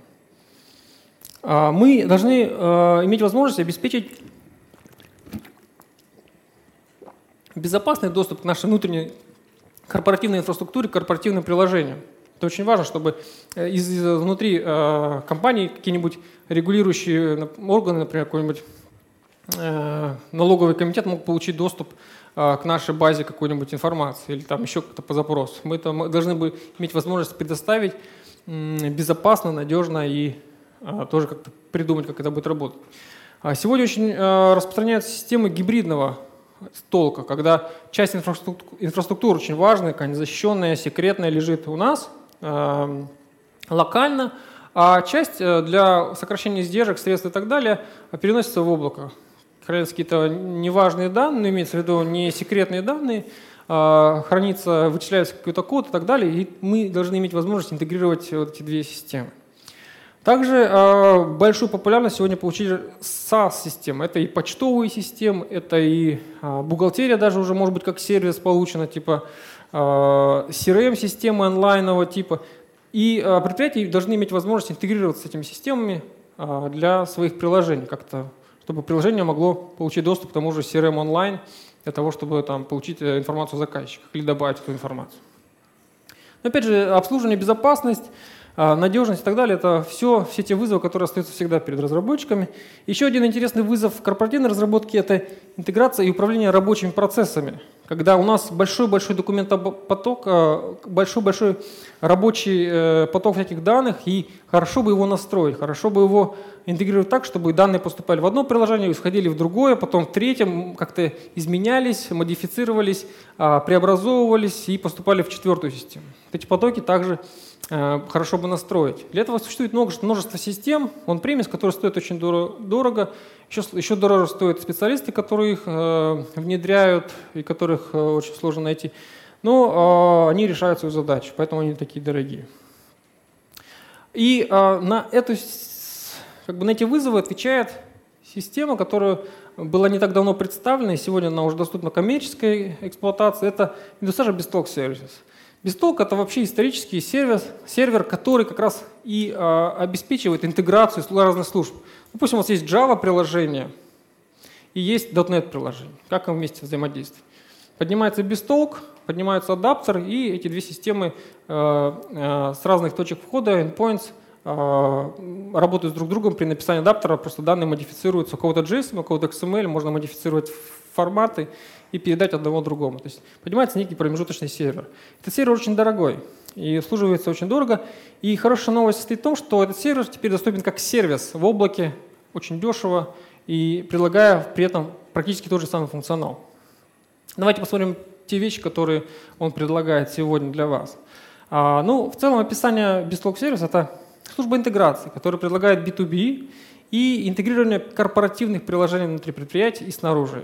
Мы должны иметь возможность обеспечить безопасный доступ к нашей внутренней корпоративной инфраструктуре, корпоративным приложениям. Это очень важно, чтобы внутри компании какие-нибудь регулирующие органы, например, какой-нибудь налоговый комитет мог получить доступ к нашей базе какой-нибудь информации или там еще как-то по запросу. Мы должны бы иметь возможность предоставить безопасно, надежно и тоже как-то придумать, как это будет работать. Сегодня очень распространяются системы гибридного толка, когда часть инфраструктуры очень важная, какая-нибудь защищенная, секретная лежит у нас локально, а часть для сокращения издержек, средств и так далее переносится в облако. Хранятся какие-то неважные данные, имеется в виду не секретные данные, хранится, вычисляется какой-то код и так далее, и мы должны иметь возможность интегрировать вот эти две системы. Также большую популярность сегодня получили SaaS-системы. Это и почтовые системы, это и бухгалтерия даже уже может быть как сервис получена, типа CRM-системы онлайнового типа. И предприятия должны иметь возможность интегрироваться с этими системами для своих приложений, как-то, чтобы приложение могло получить доступ к тому же CRM онлайн, для того, чтобы там, получить информацию о заказчиках или добавить эту информацию. Но, опять же, обслуживание, безопасность, надежность и так далее – это все те вызовы, которые остаются всегда перед разработчиками. Еще один интересный вызов в корпоративной разработке – это интеграция и управление рабочими процессами. Когда у нас большой-большой документопоток, большой-большой рабочий поток всяких данных, и хорошо бы его настроить, хорошо бы его интегрировать так, чтобы данные поступали в одно приложение, исходили в другое, потом в третьем как-то изменялись, модифицировались, преобразовывались и поступали в четвертую систему. Эти потоки также хорошо бы настроить. Для этого существует множество систем, он-премис, которые стоят очень дорого. Еще дороже стоят специалисты, которые их внедряют и которых очень сложно найти. Но они решают свою задачу, поэтому они такие дорогие. И на эти вызовы отвечает система, которая была не так давно представлена, и сегодня она уже доступна коммерческой эксплуатации. Это Industry BizTalk Services. BizTalk – это вообще исторический сервер, который как раз и обеспечивает интеграцию разных служб. Допустим, у вас есть Java-приложение и есть .NET приложение. Как им вместе взаимодействовать? Поднимается BizTalk, поднимается адаптер, и эти две системы с разных точек входа, endpoints, работают друг с другом при написании адаптера, просто данные модифицируются у кого-то JSON, у кого-то XML, можно модифицировать форматы и передать одного другому. То есть поднимается некий промежуточный сервер. Этот сервер очень дорогой и обслуживается очень дорого. И хорошая новость состоит в том, что этот сервер теперь доступен как сервис в облаке, очень дешево, и предлагая при этом практически тот же самый функционал. Давайте посмотрим те вещи, которые он предлагает сегодня для вас. В целом описание BizTalk Service – это служба интеграции, которая предлагает B2B и интегрирование корпоративных приложений внутри предприятий и снаружи.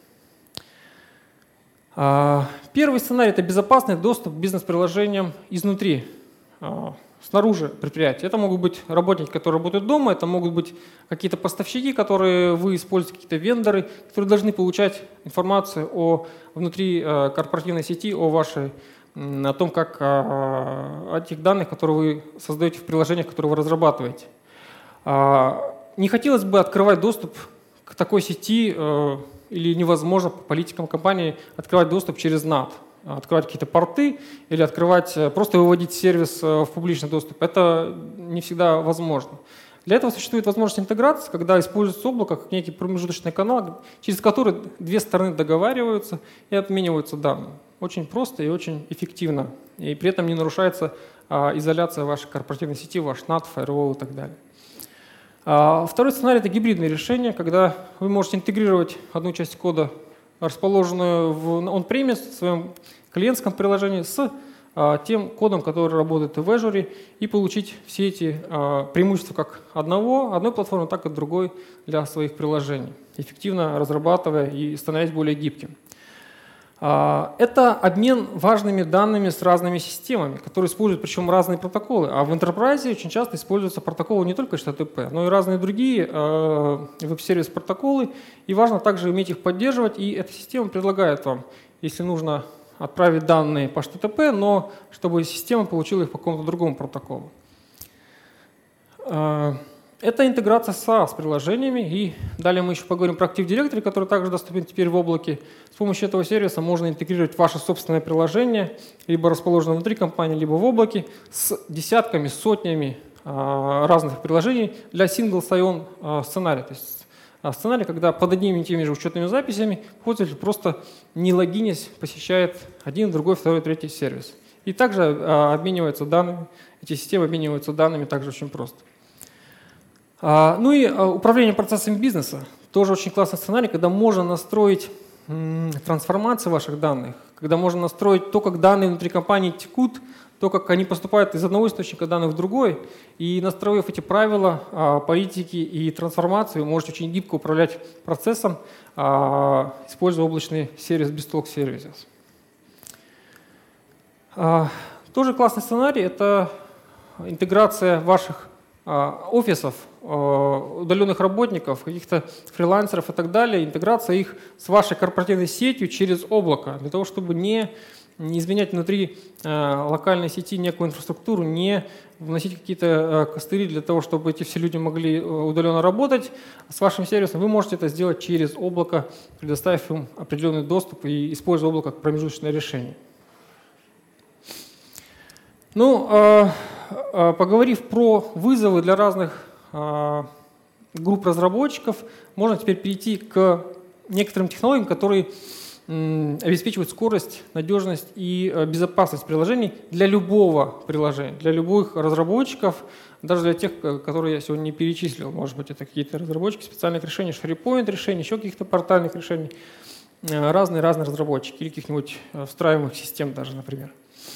Первый сценарий – это безопасный доступ к бизнес-приложениям изнутри, снаружи предприятия. Это могут быть работники, которые работают дома, это могут быть какие-то поставщики, которые вы используете, какие-то вендоры, которые должны получать информацию внутри корпоративной сети о том, как о тех данных, которые вы создаете в приложениях, которые вы разрабатываете. Не хотелось бы открывать доступ к такой сети, или невозможно по политикам компании открывать доступ через NAT, открывать какие-то порты или просто выводить сервис в публичный доступ. Это не всегда возможно. Для этого существует возможность интеграции, когда используется облако как некий промежуточный канал, через который две стороны договариваются и обмениваются данными. Очень просто и очень эффективно. И при этом не нарушается изоляция вашей корпоративной сети, ваш NAT, фаервол и так далее. Второй сценарий – это гибридное решение, когда вы можете интегрировать одну часть кода, расположенную в on-premise, в своем клиентском приложении, с тем кодом, который работает в Azure, и получить все эти преимущества как одной платформы, так и другой для своих приложений, эффективно разрабатывая и становясь более гибким. Это обмен важными данными с разными системами, которые используют причем разные протоколы. А в Enterprise очень часто используются протоколы не только HTTP, но и разные другие веб-сервис протоколы. И важно также уметь их поддерживать. И эта система предлагает вам, если нужно, отправить данные по HTTP, но чтобы система получила их по какому-то другому протоколу. Это интеграция с SaaS-приложениями, и далее мы еще поговорим про Active Directory, который также доступен теперь в облаке. С помощью этого сервиса можно интегрировать ваше собственное приложение, либо расположенное внутри компании, либо в облаке, с десятками, сотнями разных приложений для single sign-on сценария. То есть сценарий, когда под одними и теми же учетными записями пользователь просто не логинясь посещает один, другой, второй, третий сервис. И также обмениваются данными, эти системы обмениваются данными также очень просто. Ну и управление процессами бизнеса. Тоже очень классный сценарий, когда можно настроить трансформацию ваших данных, когда можно настроить то, как данные внутри компании текут, то, как они поступают из одного источника данных в другой. И настроив эти правила, политики и трансформации, вы можете очень гибко управлять процессом, используя облачный сервис BizTalk Services. Тоже классный сценарий – это интеграция ваших офисов, удаленных работников, каких-то фрилансеров и так далее, интеграция их с вашей корпоративной сетью через облако, для того, чтобы не изменять внутри локальной сети некую инфраструктуру, не вносить какие-то костыри для того, чтобы эти все люди могли удаленно работать с вашим сервисом. Вы можете это сделать через облако, предоставив им определенный доступ и используя облако как промежуточное решение. Ну, поговорив про вызовы для разных групп разработчиков, можно теперь перейти к некоторым технологиям, которые обеспечивают скорость, надежность и безопасность приложений для любого приложения, для любых разработчиков, даже для тех, которые я сегодня не перечислил. Может быть, это какие-то разработчики специальных решений, SharePoint решений, еще каких-то портальных решений, разные разработчики или каких-нибудь встраиваемых систем даже, например.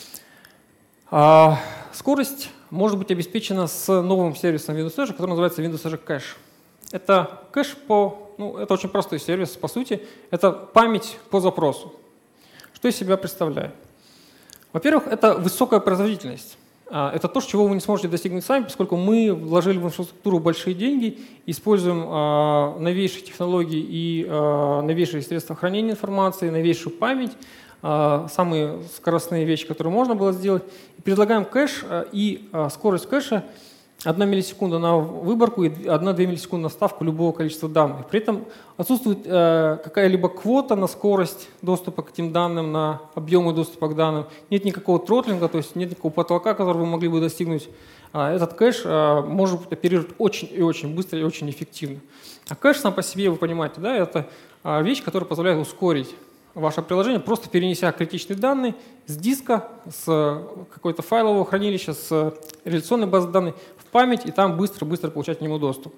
Скорость может быть обеспечена с новым сервисом Windows Azure, который называется Windows Azure Cache. Это кэш это очень простой сервис, по сути, это память по запросу. Что из себя представляет? Во-первых, это высокая производительность. Это то, чего вы не сможете достигнуть сами, поскольку мы вложили в инфраструктуру большие деньги, используем новейшие технологии и новейшие средства хранения информации, новейшую память, самые скоростные вещи, которые можно было сделать. И предлагаем кэш и скорость кэша 1 миллисекунда на выборку и 1-2 миллисекунды на вставку любого количества данных. При этом отсутствует какая-либо квота на скорость доступа к этим данным, на объемы доступа к данным. Нет никакого тротлинга, то есть нет никакого потолка, который вы могли бы достигнуть. Этот кэш может оперировать очень и очень быстро и очень эффективно. А кэш сам по себе, вы понимаете, да, это вещь, которая позволяет ускорить ваше приложение, просто перенеся критичные данные с диска, с какой-то файлового хранилища, с реляционной базы данных в память, и там быстро-быстро получать к нему доступ.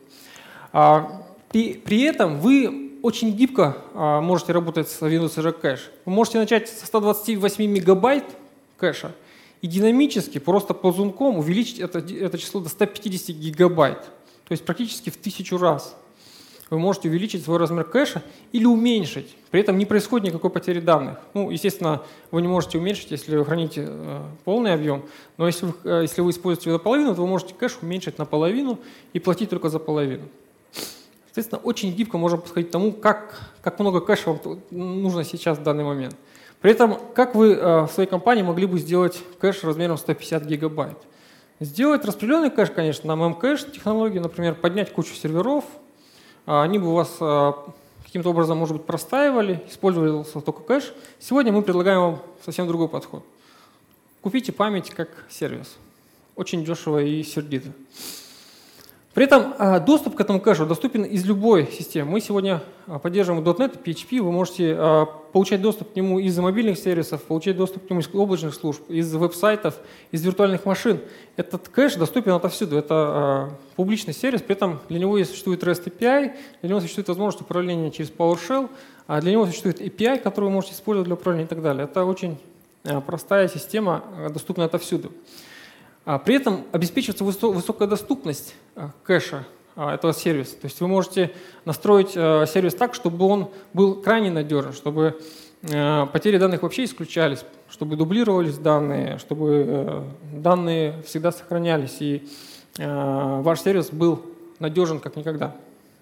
При этом вы очень гибко можете работать с Windows Azure Cache. Вы можете начать со 128 мегабайт кэша и динамически, просто ползунком увеличить это число до 150 гигабайт, то есть практически в 1000 раз. Вы можете увеличить свой размер кэша или уменьшить. При этом не происходит никакой потери данных. Ну, естественно, вы не можете уменьшить, если вы храните полный объем, но если вы используете его наполовину, то вы можете кэш уменьшить наполовину и платить только за половину. Соответственно, очень гибко можно подходить к тому, как много кэша вам нужно сейчас в данный момент. При этом, как вы в своей компании могли бы сделать кэш размером 150 гигабайт? Сделать распределенный кэш, конечно, на memcache технологию, например, поднять кучу серверов. Они бы у вас каким-то образом, может быть, простаивали, использовался только кэш. Сегодня мы предлагаем вам совсем другой подход. Купите память как сервис. Очень дешево и сердито. При этом доступ к этому кэшу доступен из любой системы. Мы сегодня поддерживаем .NET и PHP. Вы можете получать доступ к нему из мобильных сервисов, получать доступ к нему из облачных служб, из веб-сайтов, из виртуальных машин. Этот кэш доступен отовсюду. Это публичный сервис, при этом для него существует REST API, для него существует возможность управления через PowerShell, а для него существует API, который вы можете использовать для управления и так далее. Это очень простая система, доступная отовсюду. При этом обеспечивается высокая доступность кэша этого сервиса. То есть вы можете настроить сервис так, чтобы он был крайне надежен, чтобы потери данных вообще исключались, чтобы дублировались данные, чтобы данные всегда сохранялись, и ваш сервис был надежен как никогда.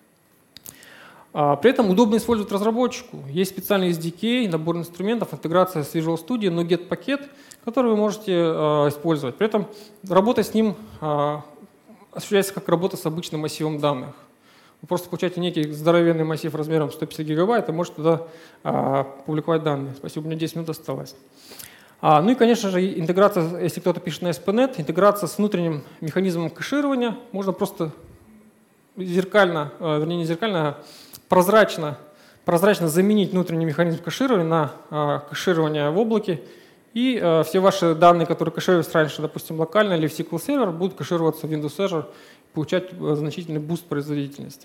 При этом удобно использовать разработчику. Есть специальный SDK, набор инструментов, интеграция с Visual Studio, NuGet-пакет, который вы можете использовать. При этом работа с ним осуществляется как работа с обычным массивом данных. Вы просто получаете некий здоровенный массив размером 150 гигабайт и можете туда публиковать данные. Спасибо, у меня 10 минут осталось. Ну и, конечно же, интеграция, если кто-то пишет на ASP.NET, интеграция с внутренним механизмом кэширования. Можно просто зеркально, вернее не зеркально, прозрачно заменить внутренний механизм кэширования на кэширование в облаке, и все ваши данные, которые кэшировались раньше, допустим, локально или в SQL Server, будут кэшироваться в Windows Azure и получать значительный буст производительности.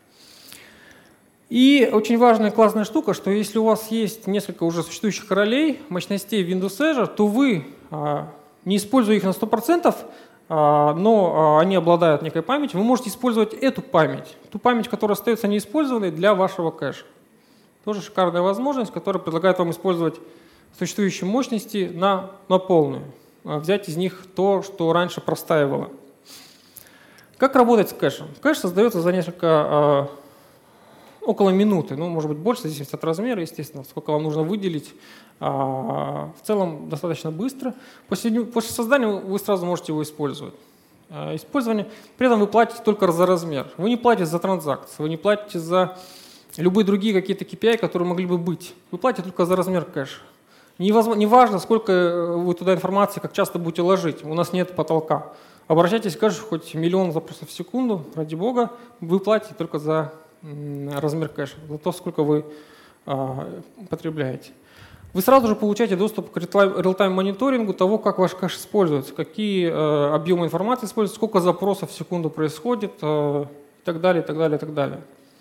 И очень важная классная штука, что если у вас есть несколько уже существующих ролей, мощностей в Windows Azure, то вы, не используя их на 100%, но они обладают некой памятью, вы можете использовать эту память, ту память, которая остается неиспользованной для вашего кэша. Тоже шикарная возможность, которая предлагает вам использовать существующие мощности на полную, взять из них то, что раньше простаивало. Как работать с кэшем? Кэш создается за несколько, около минуты, ну, может быть, больше, в зависимости от размера, естественно, сколько вам нужно выделить. В целом достаточно быстро. После создания вы сразу можете его использовать. Использование, при этом вы платите только за размер. Вы не платите за транзакции, вы не платите за любые другие какие-то KPI, которые могли бы быть. Вы платите только за размер кэша. Не важно, сколько вы туда информации, как часто будете ложить. У нас нет потолка. Обращайтесь к кэшу хоть миллион запросов в секунду, ради бога, вы платите только за размер кэша, за то, сколько вы потребляете. Вы сразу же получаете доступ к реал-тайм мониторингу того, как ваш кэш используется, какие объемы информации используются, сколько запросов в секунду происходит и так далее, и так далее, и так далее.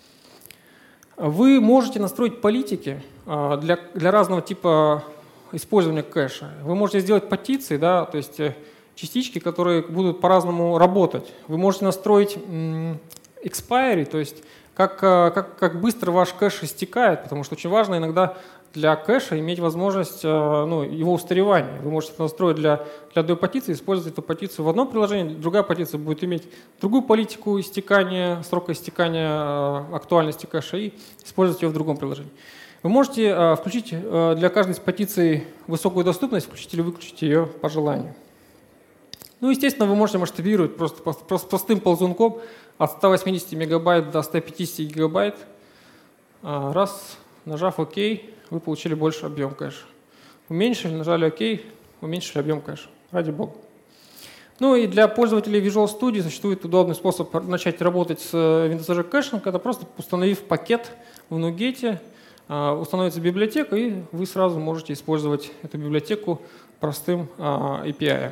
Вы можете настроить политики для разного типа использования кэша. Вы можете сделать петиции, да, то есть частички, которые будут по-разному работать. Вы можете настроить expiry, то есть как быстро ваш кэш истекает, потому что очень важно иногда для кэша иметь возможность его устаревания. Вы можете настроить для одной петиции, использовать эту петицию в одном приложении, другая петиция будет иметь другую политику истекания, срока истекания актуальности кэша и использовать ее в другом приложении. Вы можете включить для каждой из петиций высокую доступность, включить или выключить ее по желанию. Ну, естественно, вы можете масштабировать просто простым ползунком от 180 мегабайт до 150 гигабайт. Раз, нажав ОК, вы получили больше объем кэша. Уменьшили, нажали ОК, уменьшили объем кэша. Ради бога. Ну и для пользователей Visual Studio существует удобный способ начать работать с Windows Azure кэшем, когда просто установив пакет в NuGet, установится библиотека, и вы сразу можете использовать эту библиотеку простым API.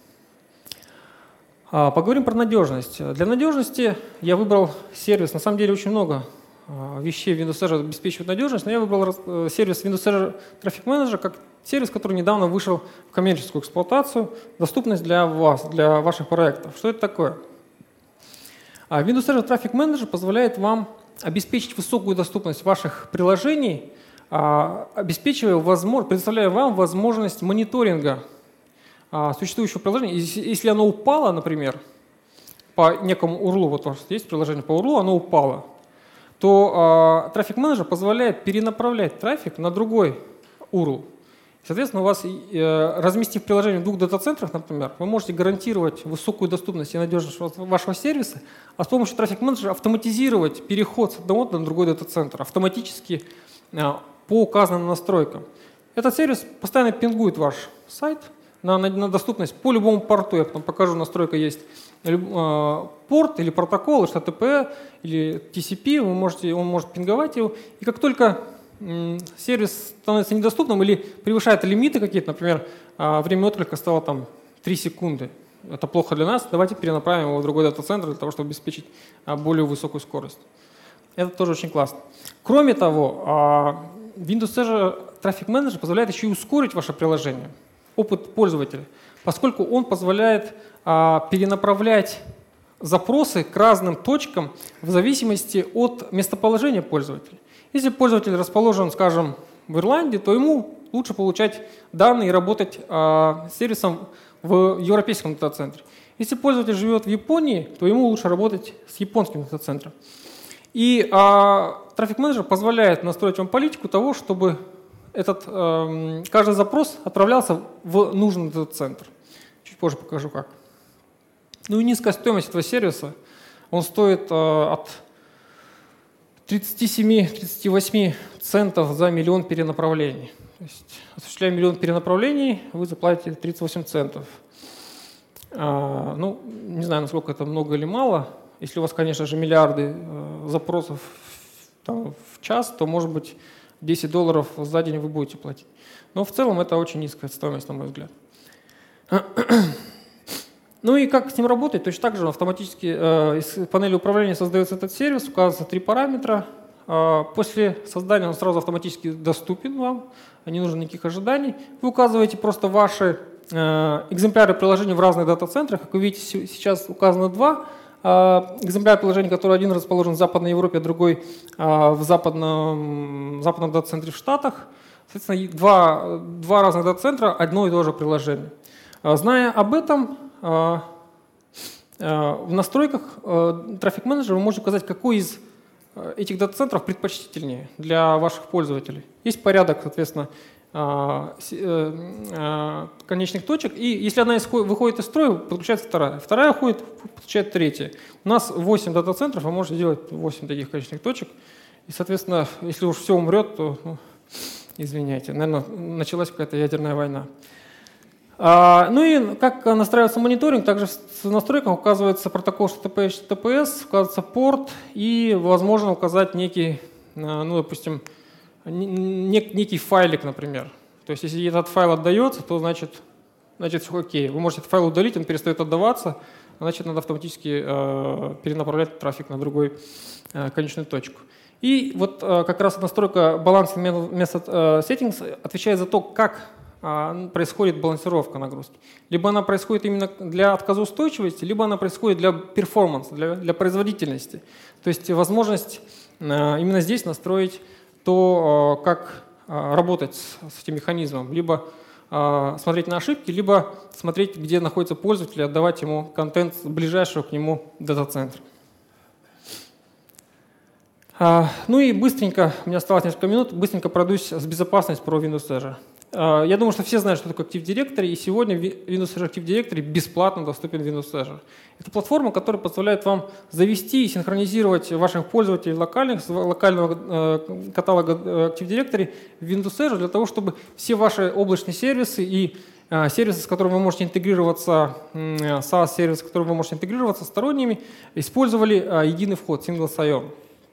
Поговорим про надежность. Для надежности я выбрал сервис, на самом деле очень много вещей в Windows Azure обеспечивают надежность, но я выбрал сервис Windows Azure Traffic Manager как сервис, который недавно вышел в коммерческую эксплуатацию, доступность для вас, для ваших проектов. Что это такое? Windows Azure Traffic Manager позволяет вам обеспечить высокую доступность ваших приложений, предоставляя вам возможность мониторинга существующего приложения. Если оно упало, например, по некому URL, вот у вас есть приложение по URL, оно упало, то Traffic Manager позволяет перенаправлять трафик на другой URL. Соответственно, у вас, разместив приложение в двух дата-центрах, например, вы можете гарантировать высокую доступность и надежность вашего сервиса, а с помощью Traffic Manager автоматизировать переход с одного на другой дата-центр автоматически по указанным настройкам. Этот сервис постоянно пингует ваш сайт на доступность по любому порту. Я потом покажу, настройка есть порт или протокол, HTTP или TCP, он может пинговать его. И как только сервис становится недоступным или превышает лимиты какие-то, например, время отклика стало там 3 секунды. Это плохо для нас, давайте перенаправим его в другой дата-центр для того, чтобы обеспечить более высокую скорость. Это тоже очень классно. Кроме того, Windows Azure Traffic Manager позволяет еще и ускорить ваше приложение, опыт пользователя, поскольку он позволяет перенаправлять запросы к разным точкам в зависимости от местоположения пользователя. Если пользователь расположен, скажем, в Ирландии, то ему лучше получать данные и работать с сервисом в европейском дата-центре. Если пользователь живет в Японии, то ему лучше работать с японским дата-центром. И Traffic Manager позволяет настроить вам политику того, чтобы каждый запрос отправлялся в нужный дата-центр. Чуть позже покажу как. Ну и низкая стоимость этого сервиса, он стоит от 37-38 центов за миллион перенаправлений. То есть, осуществляя миллион перенаправлений, вы заплатите 38 центов. Ну, не знаю, насколько это много или мало. Если у вас, конечно же, миллиарды запросов в час, то, может быть, $10 за день вы будете платить. Но в целом это очень низкая стоимость, на мой взгляд. Ну и как с ним работать? Точно так же автоматически из панели управления создается этот сервис, указываются 3 параметра. После создания он сразу автоматически доступен вам, не нужно никаких ожиданий. Вы указываете просто ваши экземпляры приложений в разных дата-центрах. Как вы видите, сейчас указано 2 экземпляра приложения, который один расположен в Западной Европе, а другой в западном дата-центре в Штатах. Соответственно, два разных дата-центра, одно и то же приложение. Зная об этом, в настройках Traffic Manager вы можете указать, какой из этих дата-центров предпочтительнее для ваших пользователей. Есть порядок, соответственно, конечных точек, и если одна выходит из строя, подключается вторая уходит, подключает третья. У нас 8 дата-центров, вы можете делать 8 таких конечных точек, и, соответственно, если уж все умрет, то, извиняйте, наверное, началась какая-то ядерная война. Ну и как настраивается мониторинг, также в настройках указывается протокол HTTP, HTTPS, указывается порт, и возможно указать некий, ну, допустим, некий файлик, например. То есть если этот файл отдается, то значит все окей. Вы можете этот файл удалить, он перестает отдаваться, значит надо автоматически перенаправлять трафик на другую конечную точку. И вот как раз настройка Balancing Method Settings отвечает за то, как происходит балансировка нагрузки. Либо она происходит именно для отказоустойчивости, либо она происходит для перформанса, для производительности. То есть возможность именно здесь настроить то, как работать с этим механизмом. Либо смотреть на ошибки, либо смотреть, где находится пользователь, и отдавать ему контент с ближайшего к нему дата-центра. Ну и быстренько, у меня осталось несколько минут, быстренько пройдусь с безопасностью про Windows Azure. Я думаю, что все знают, что такое Active Directory, и сегодня Windows Azure Active Directory бесплатно доступен в Windows Azure. Это платформа, которая позволяет вам завести и синхронизировать ваших пользователей локального каталога Active Directory в Windows Azure для того, чтобы все ваши облачные сервисы и сервисы, с которыми вы можете интегрироваться, SaaS-сервисы, с которыми вы можете интегрироваться сторонними, использовали единый вход, Single Sign-On.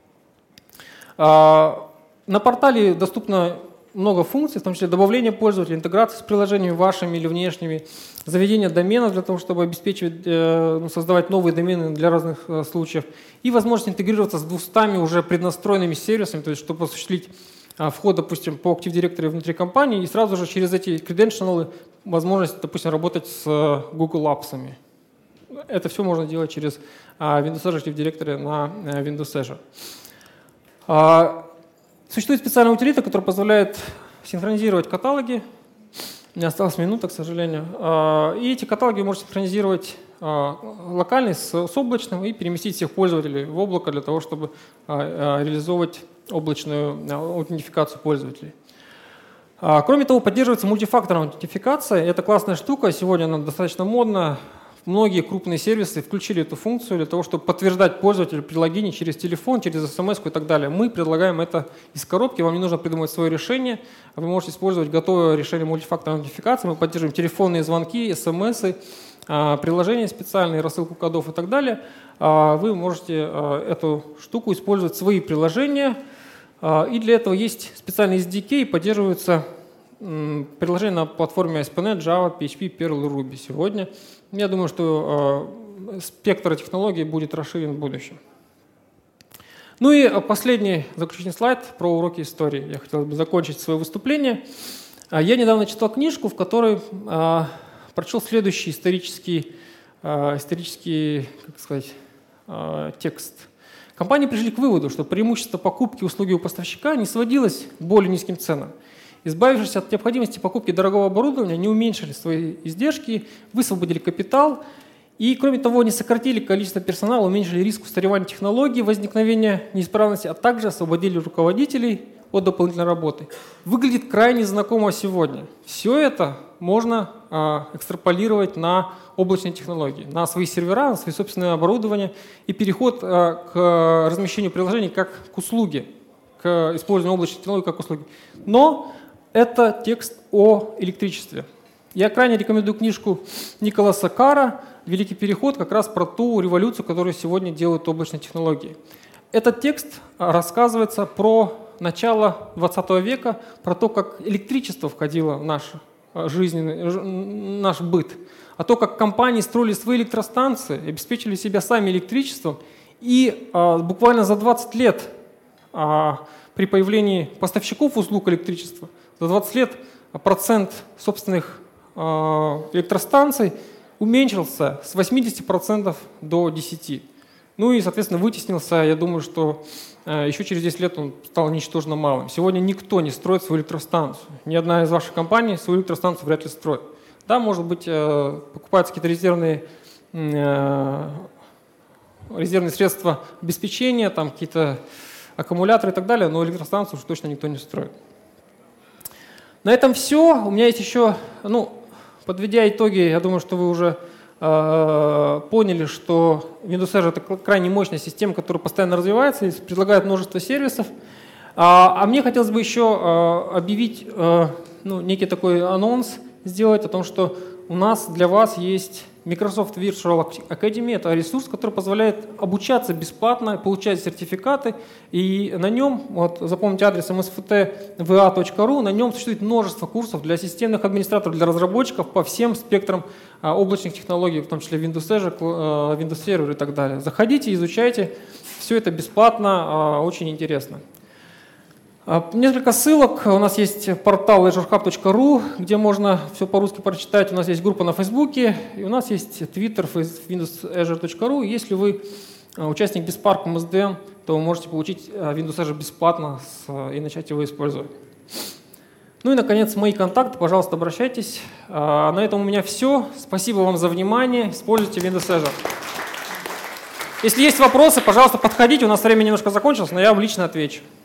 На портале доступно много функций, в том числе добавление пользователей, интеграция с приложениями вашими или внешними, заведение доменов для того, чтобы обеспечивать, создавать новые домены для разных случаев, и возможность интегрироваться с 200 уже преднастроенными сервисами, то есть чтобы осуществить вход, допустим, по Active Directory внутри компании, и сразу же через эти credentials возможность, допустим, работать с Google Apps. Это все можно делать через Windows Azure Active Directory на Windows Azure. Существует специальная утилита, которая позволяет синхронизировать каталоги. У меня осталась минута, к сожалению. И эти каталоги вы можете синхронизировать локально с облачным и переместить всех пользователей в облако для того, чтобы реализовывать облачную аутентификацию пользователей. Кроме того, поддерживается мультифакторная аутентификация. Это классная штука, сегодня она достаточно модна. Многие крупные сервисы включили эту функцию для того, чтобы подтверждать пользователя при логине через телефон, через смс и так далее. Мы предлагаем это из коробки, вам не нужно придумать свое решение. Вы можете использовать готовое решение мультифакторной аутентификации. Мы поддерживаем телефонные звонки, смс, приложения специальные, рассылку кодов и так далее. Вы можете эту штуку использовать в свои приложения. И для этого есть специальный SDK, поддерживаются приложения на платформе ASP.NET, Java, PHP, Perl и Ruby сегодня. Я думаю, что спектр технологий будет расширен в будущем. Ну и последний заключительный слайд про уроки истории. Я хотел бы закончить свое выступление. Я недавно читал книжку, в которой прочел следующий исторический как сказать, текст. Компании пришли к выводу, что преимущество покупки услуги у поставщика не сводилось к более низким ценам. Избавившись от необходимости покупки дорогого оборудования, они уменьшили свои издержки, высвободили капитал и, кроме того, не сократили количество персонала, уменьшили риск устаревания технологий, возникновения неисправности, а также освободили руководителей от дополнительной работы. Выглядит крайне знакомо сегодня. Все это можно экстраполировать на облачные технологии, на свои сервера, на свои собственные оборудования и переход к размещению приложений как к услуге, к использованию облачных технологий как услуги. Но это текст о электричестве. Я крайне рекомендую книжку Николаса Карра «Великий переход», как раз про ту революцию, которую сегодня делают облачные технологии. Этот текст рассказывается про начало 20 века, про то, как электричество входило в наш быт, а то, как компании строили свои электростанции, обеспечили себя сами электричеством, и буквально за 20 лет при появлении поставщиков услуг электричества, за 20 лет процент собственных электростанций уменьшился с 80% до 10%. Ну и, соответственно, вытеснился, я думаю, что еще через 10 лет он стал ничтожно малым. Сегодня никто не строит свою электростанцию. Ни одна из ваших компаний свою электростанцию вряд ли строит. Да, может быть, покупаются какие-то резервные средства обеспечения, там какие-то аккумуляторы и так далее, но электростанцию уж точно никто не строит. На этом все. У меня есть еще, подведя итоги, я думаю, что вы уже поняли, что Windows Azure — это крайне мощная система, которая постоянно развивается и предлагает множество сервисов. А мне хотелось бы еще объявить, некий такой анонс сделать о том, что у нас для вас есть Microsoft Virtual Academy. Это ресурс, который позволяет обучаться бесплатно, получать сертификаты. И на нем, запомните адрес msft.va.ru, на нем существует множество курсов для системных администраторов, для разработчиков по всем спектрам облачных технологий, в том числе Windows Azure, Windows Server и так далее. Заходите, изучайте. Все это бесплатно, очень интересно. Несколько ссылок. У нас есть портал azurehub.ru, где можно все по-русски прочитать. У нас есть группа на Фейсбуке, и у нас есть Twitter windowsazure.ru. Если вы участник BizPark MSDN, то вы можете получить Windows Azure бесплатно и начать его использовать. Ну и, наконец, мои контакты. Пожалуйста, обращайтесь. На этом у меня все. Спасибо вам за внимание. Используйте Windows Azure. Если есть вопросы, пожалуйста, подходите. У нас время немножко закончилось, но я вам лично отвечу.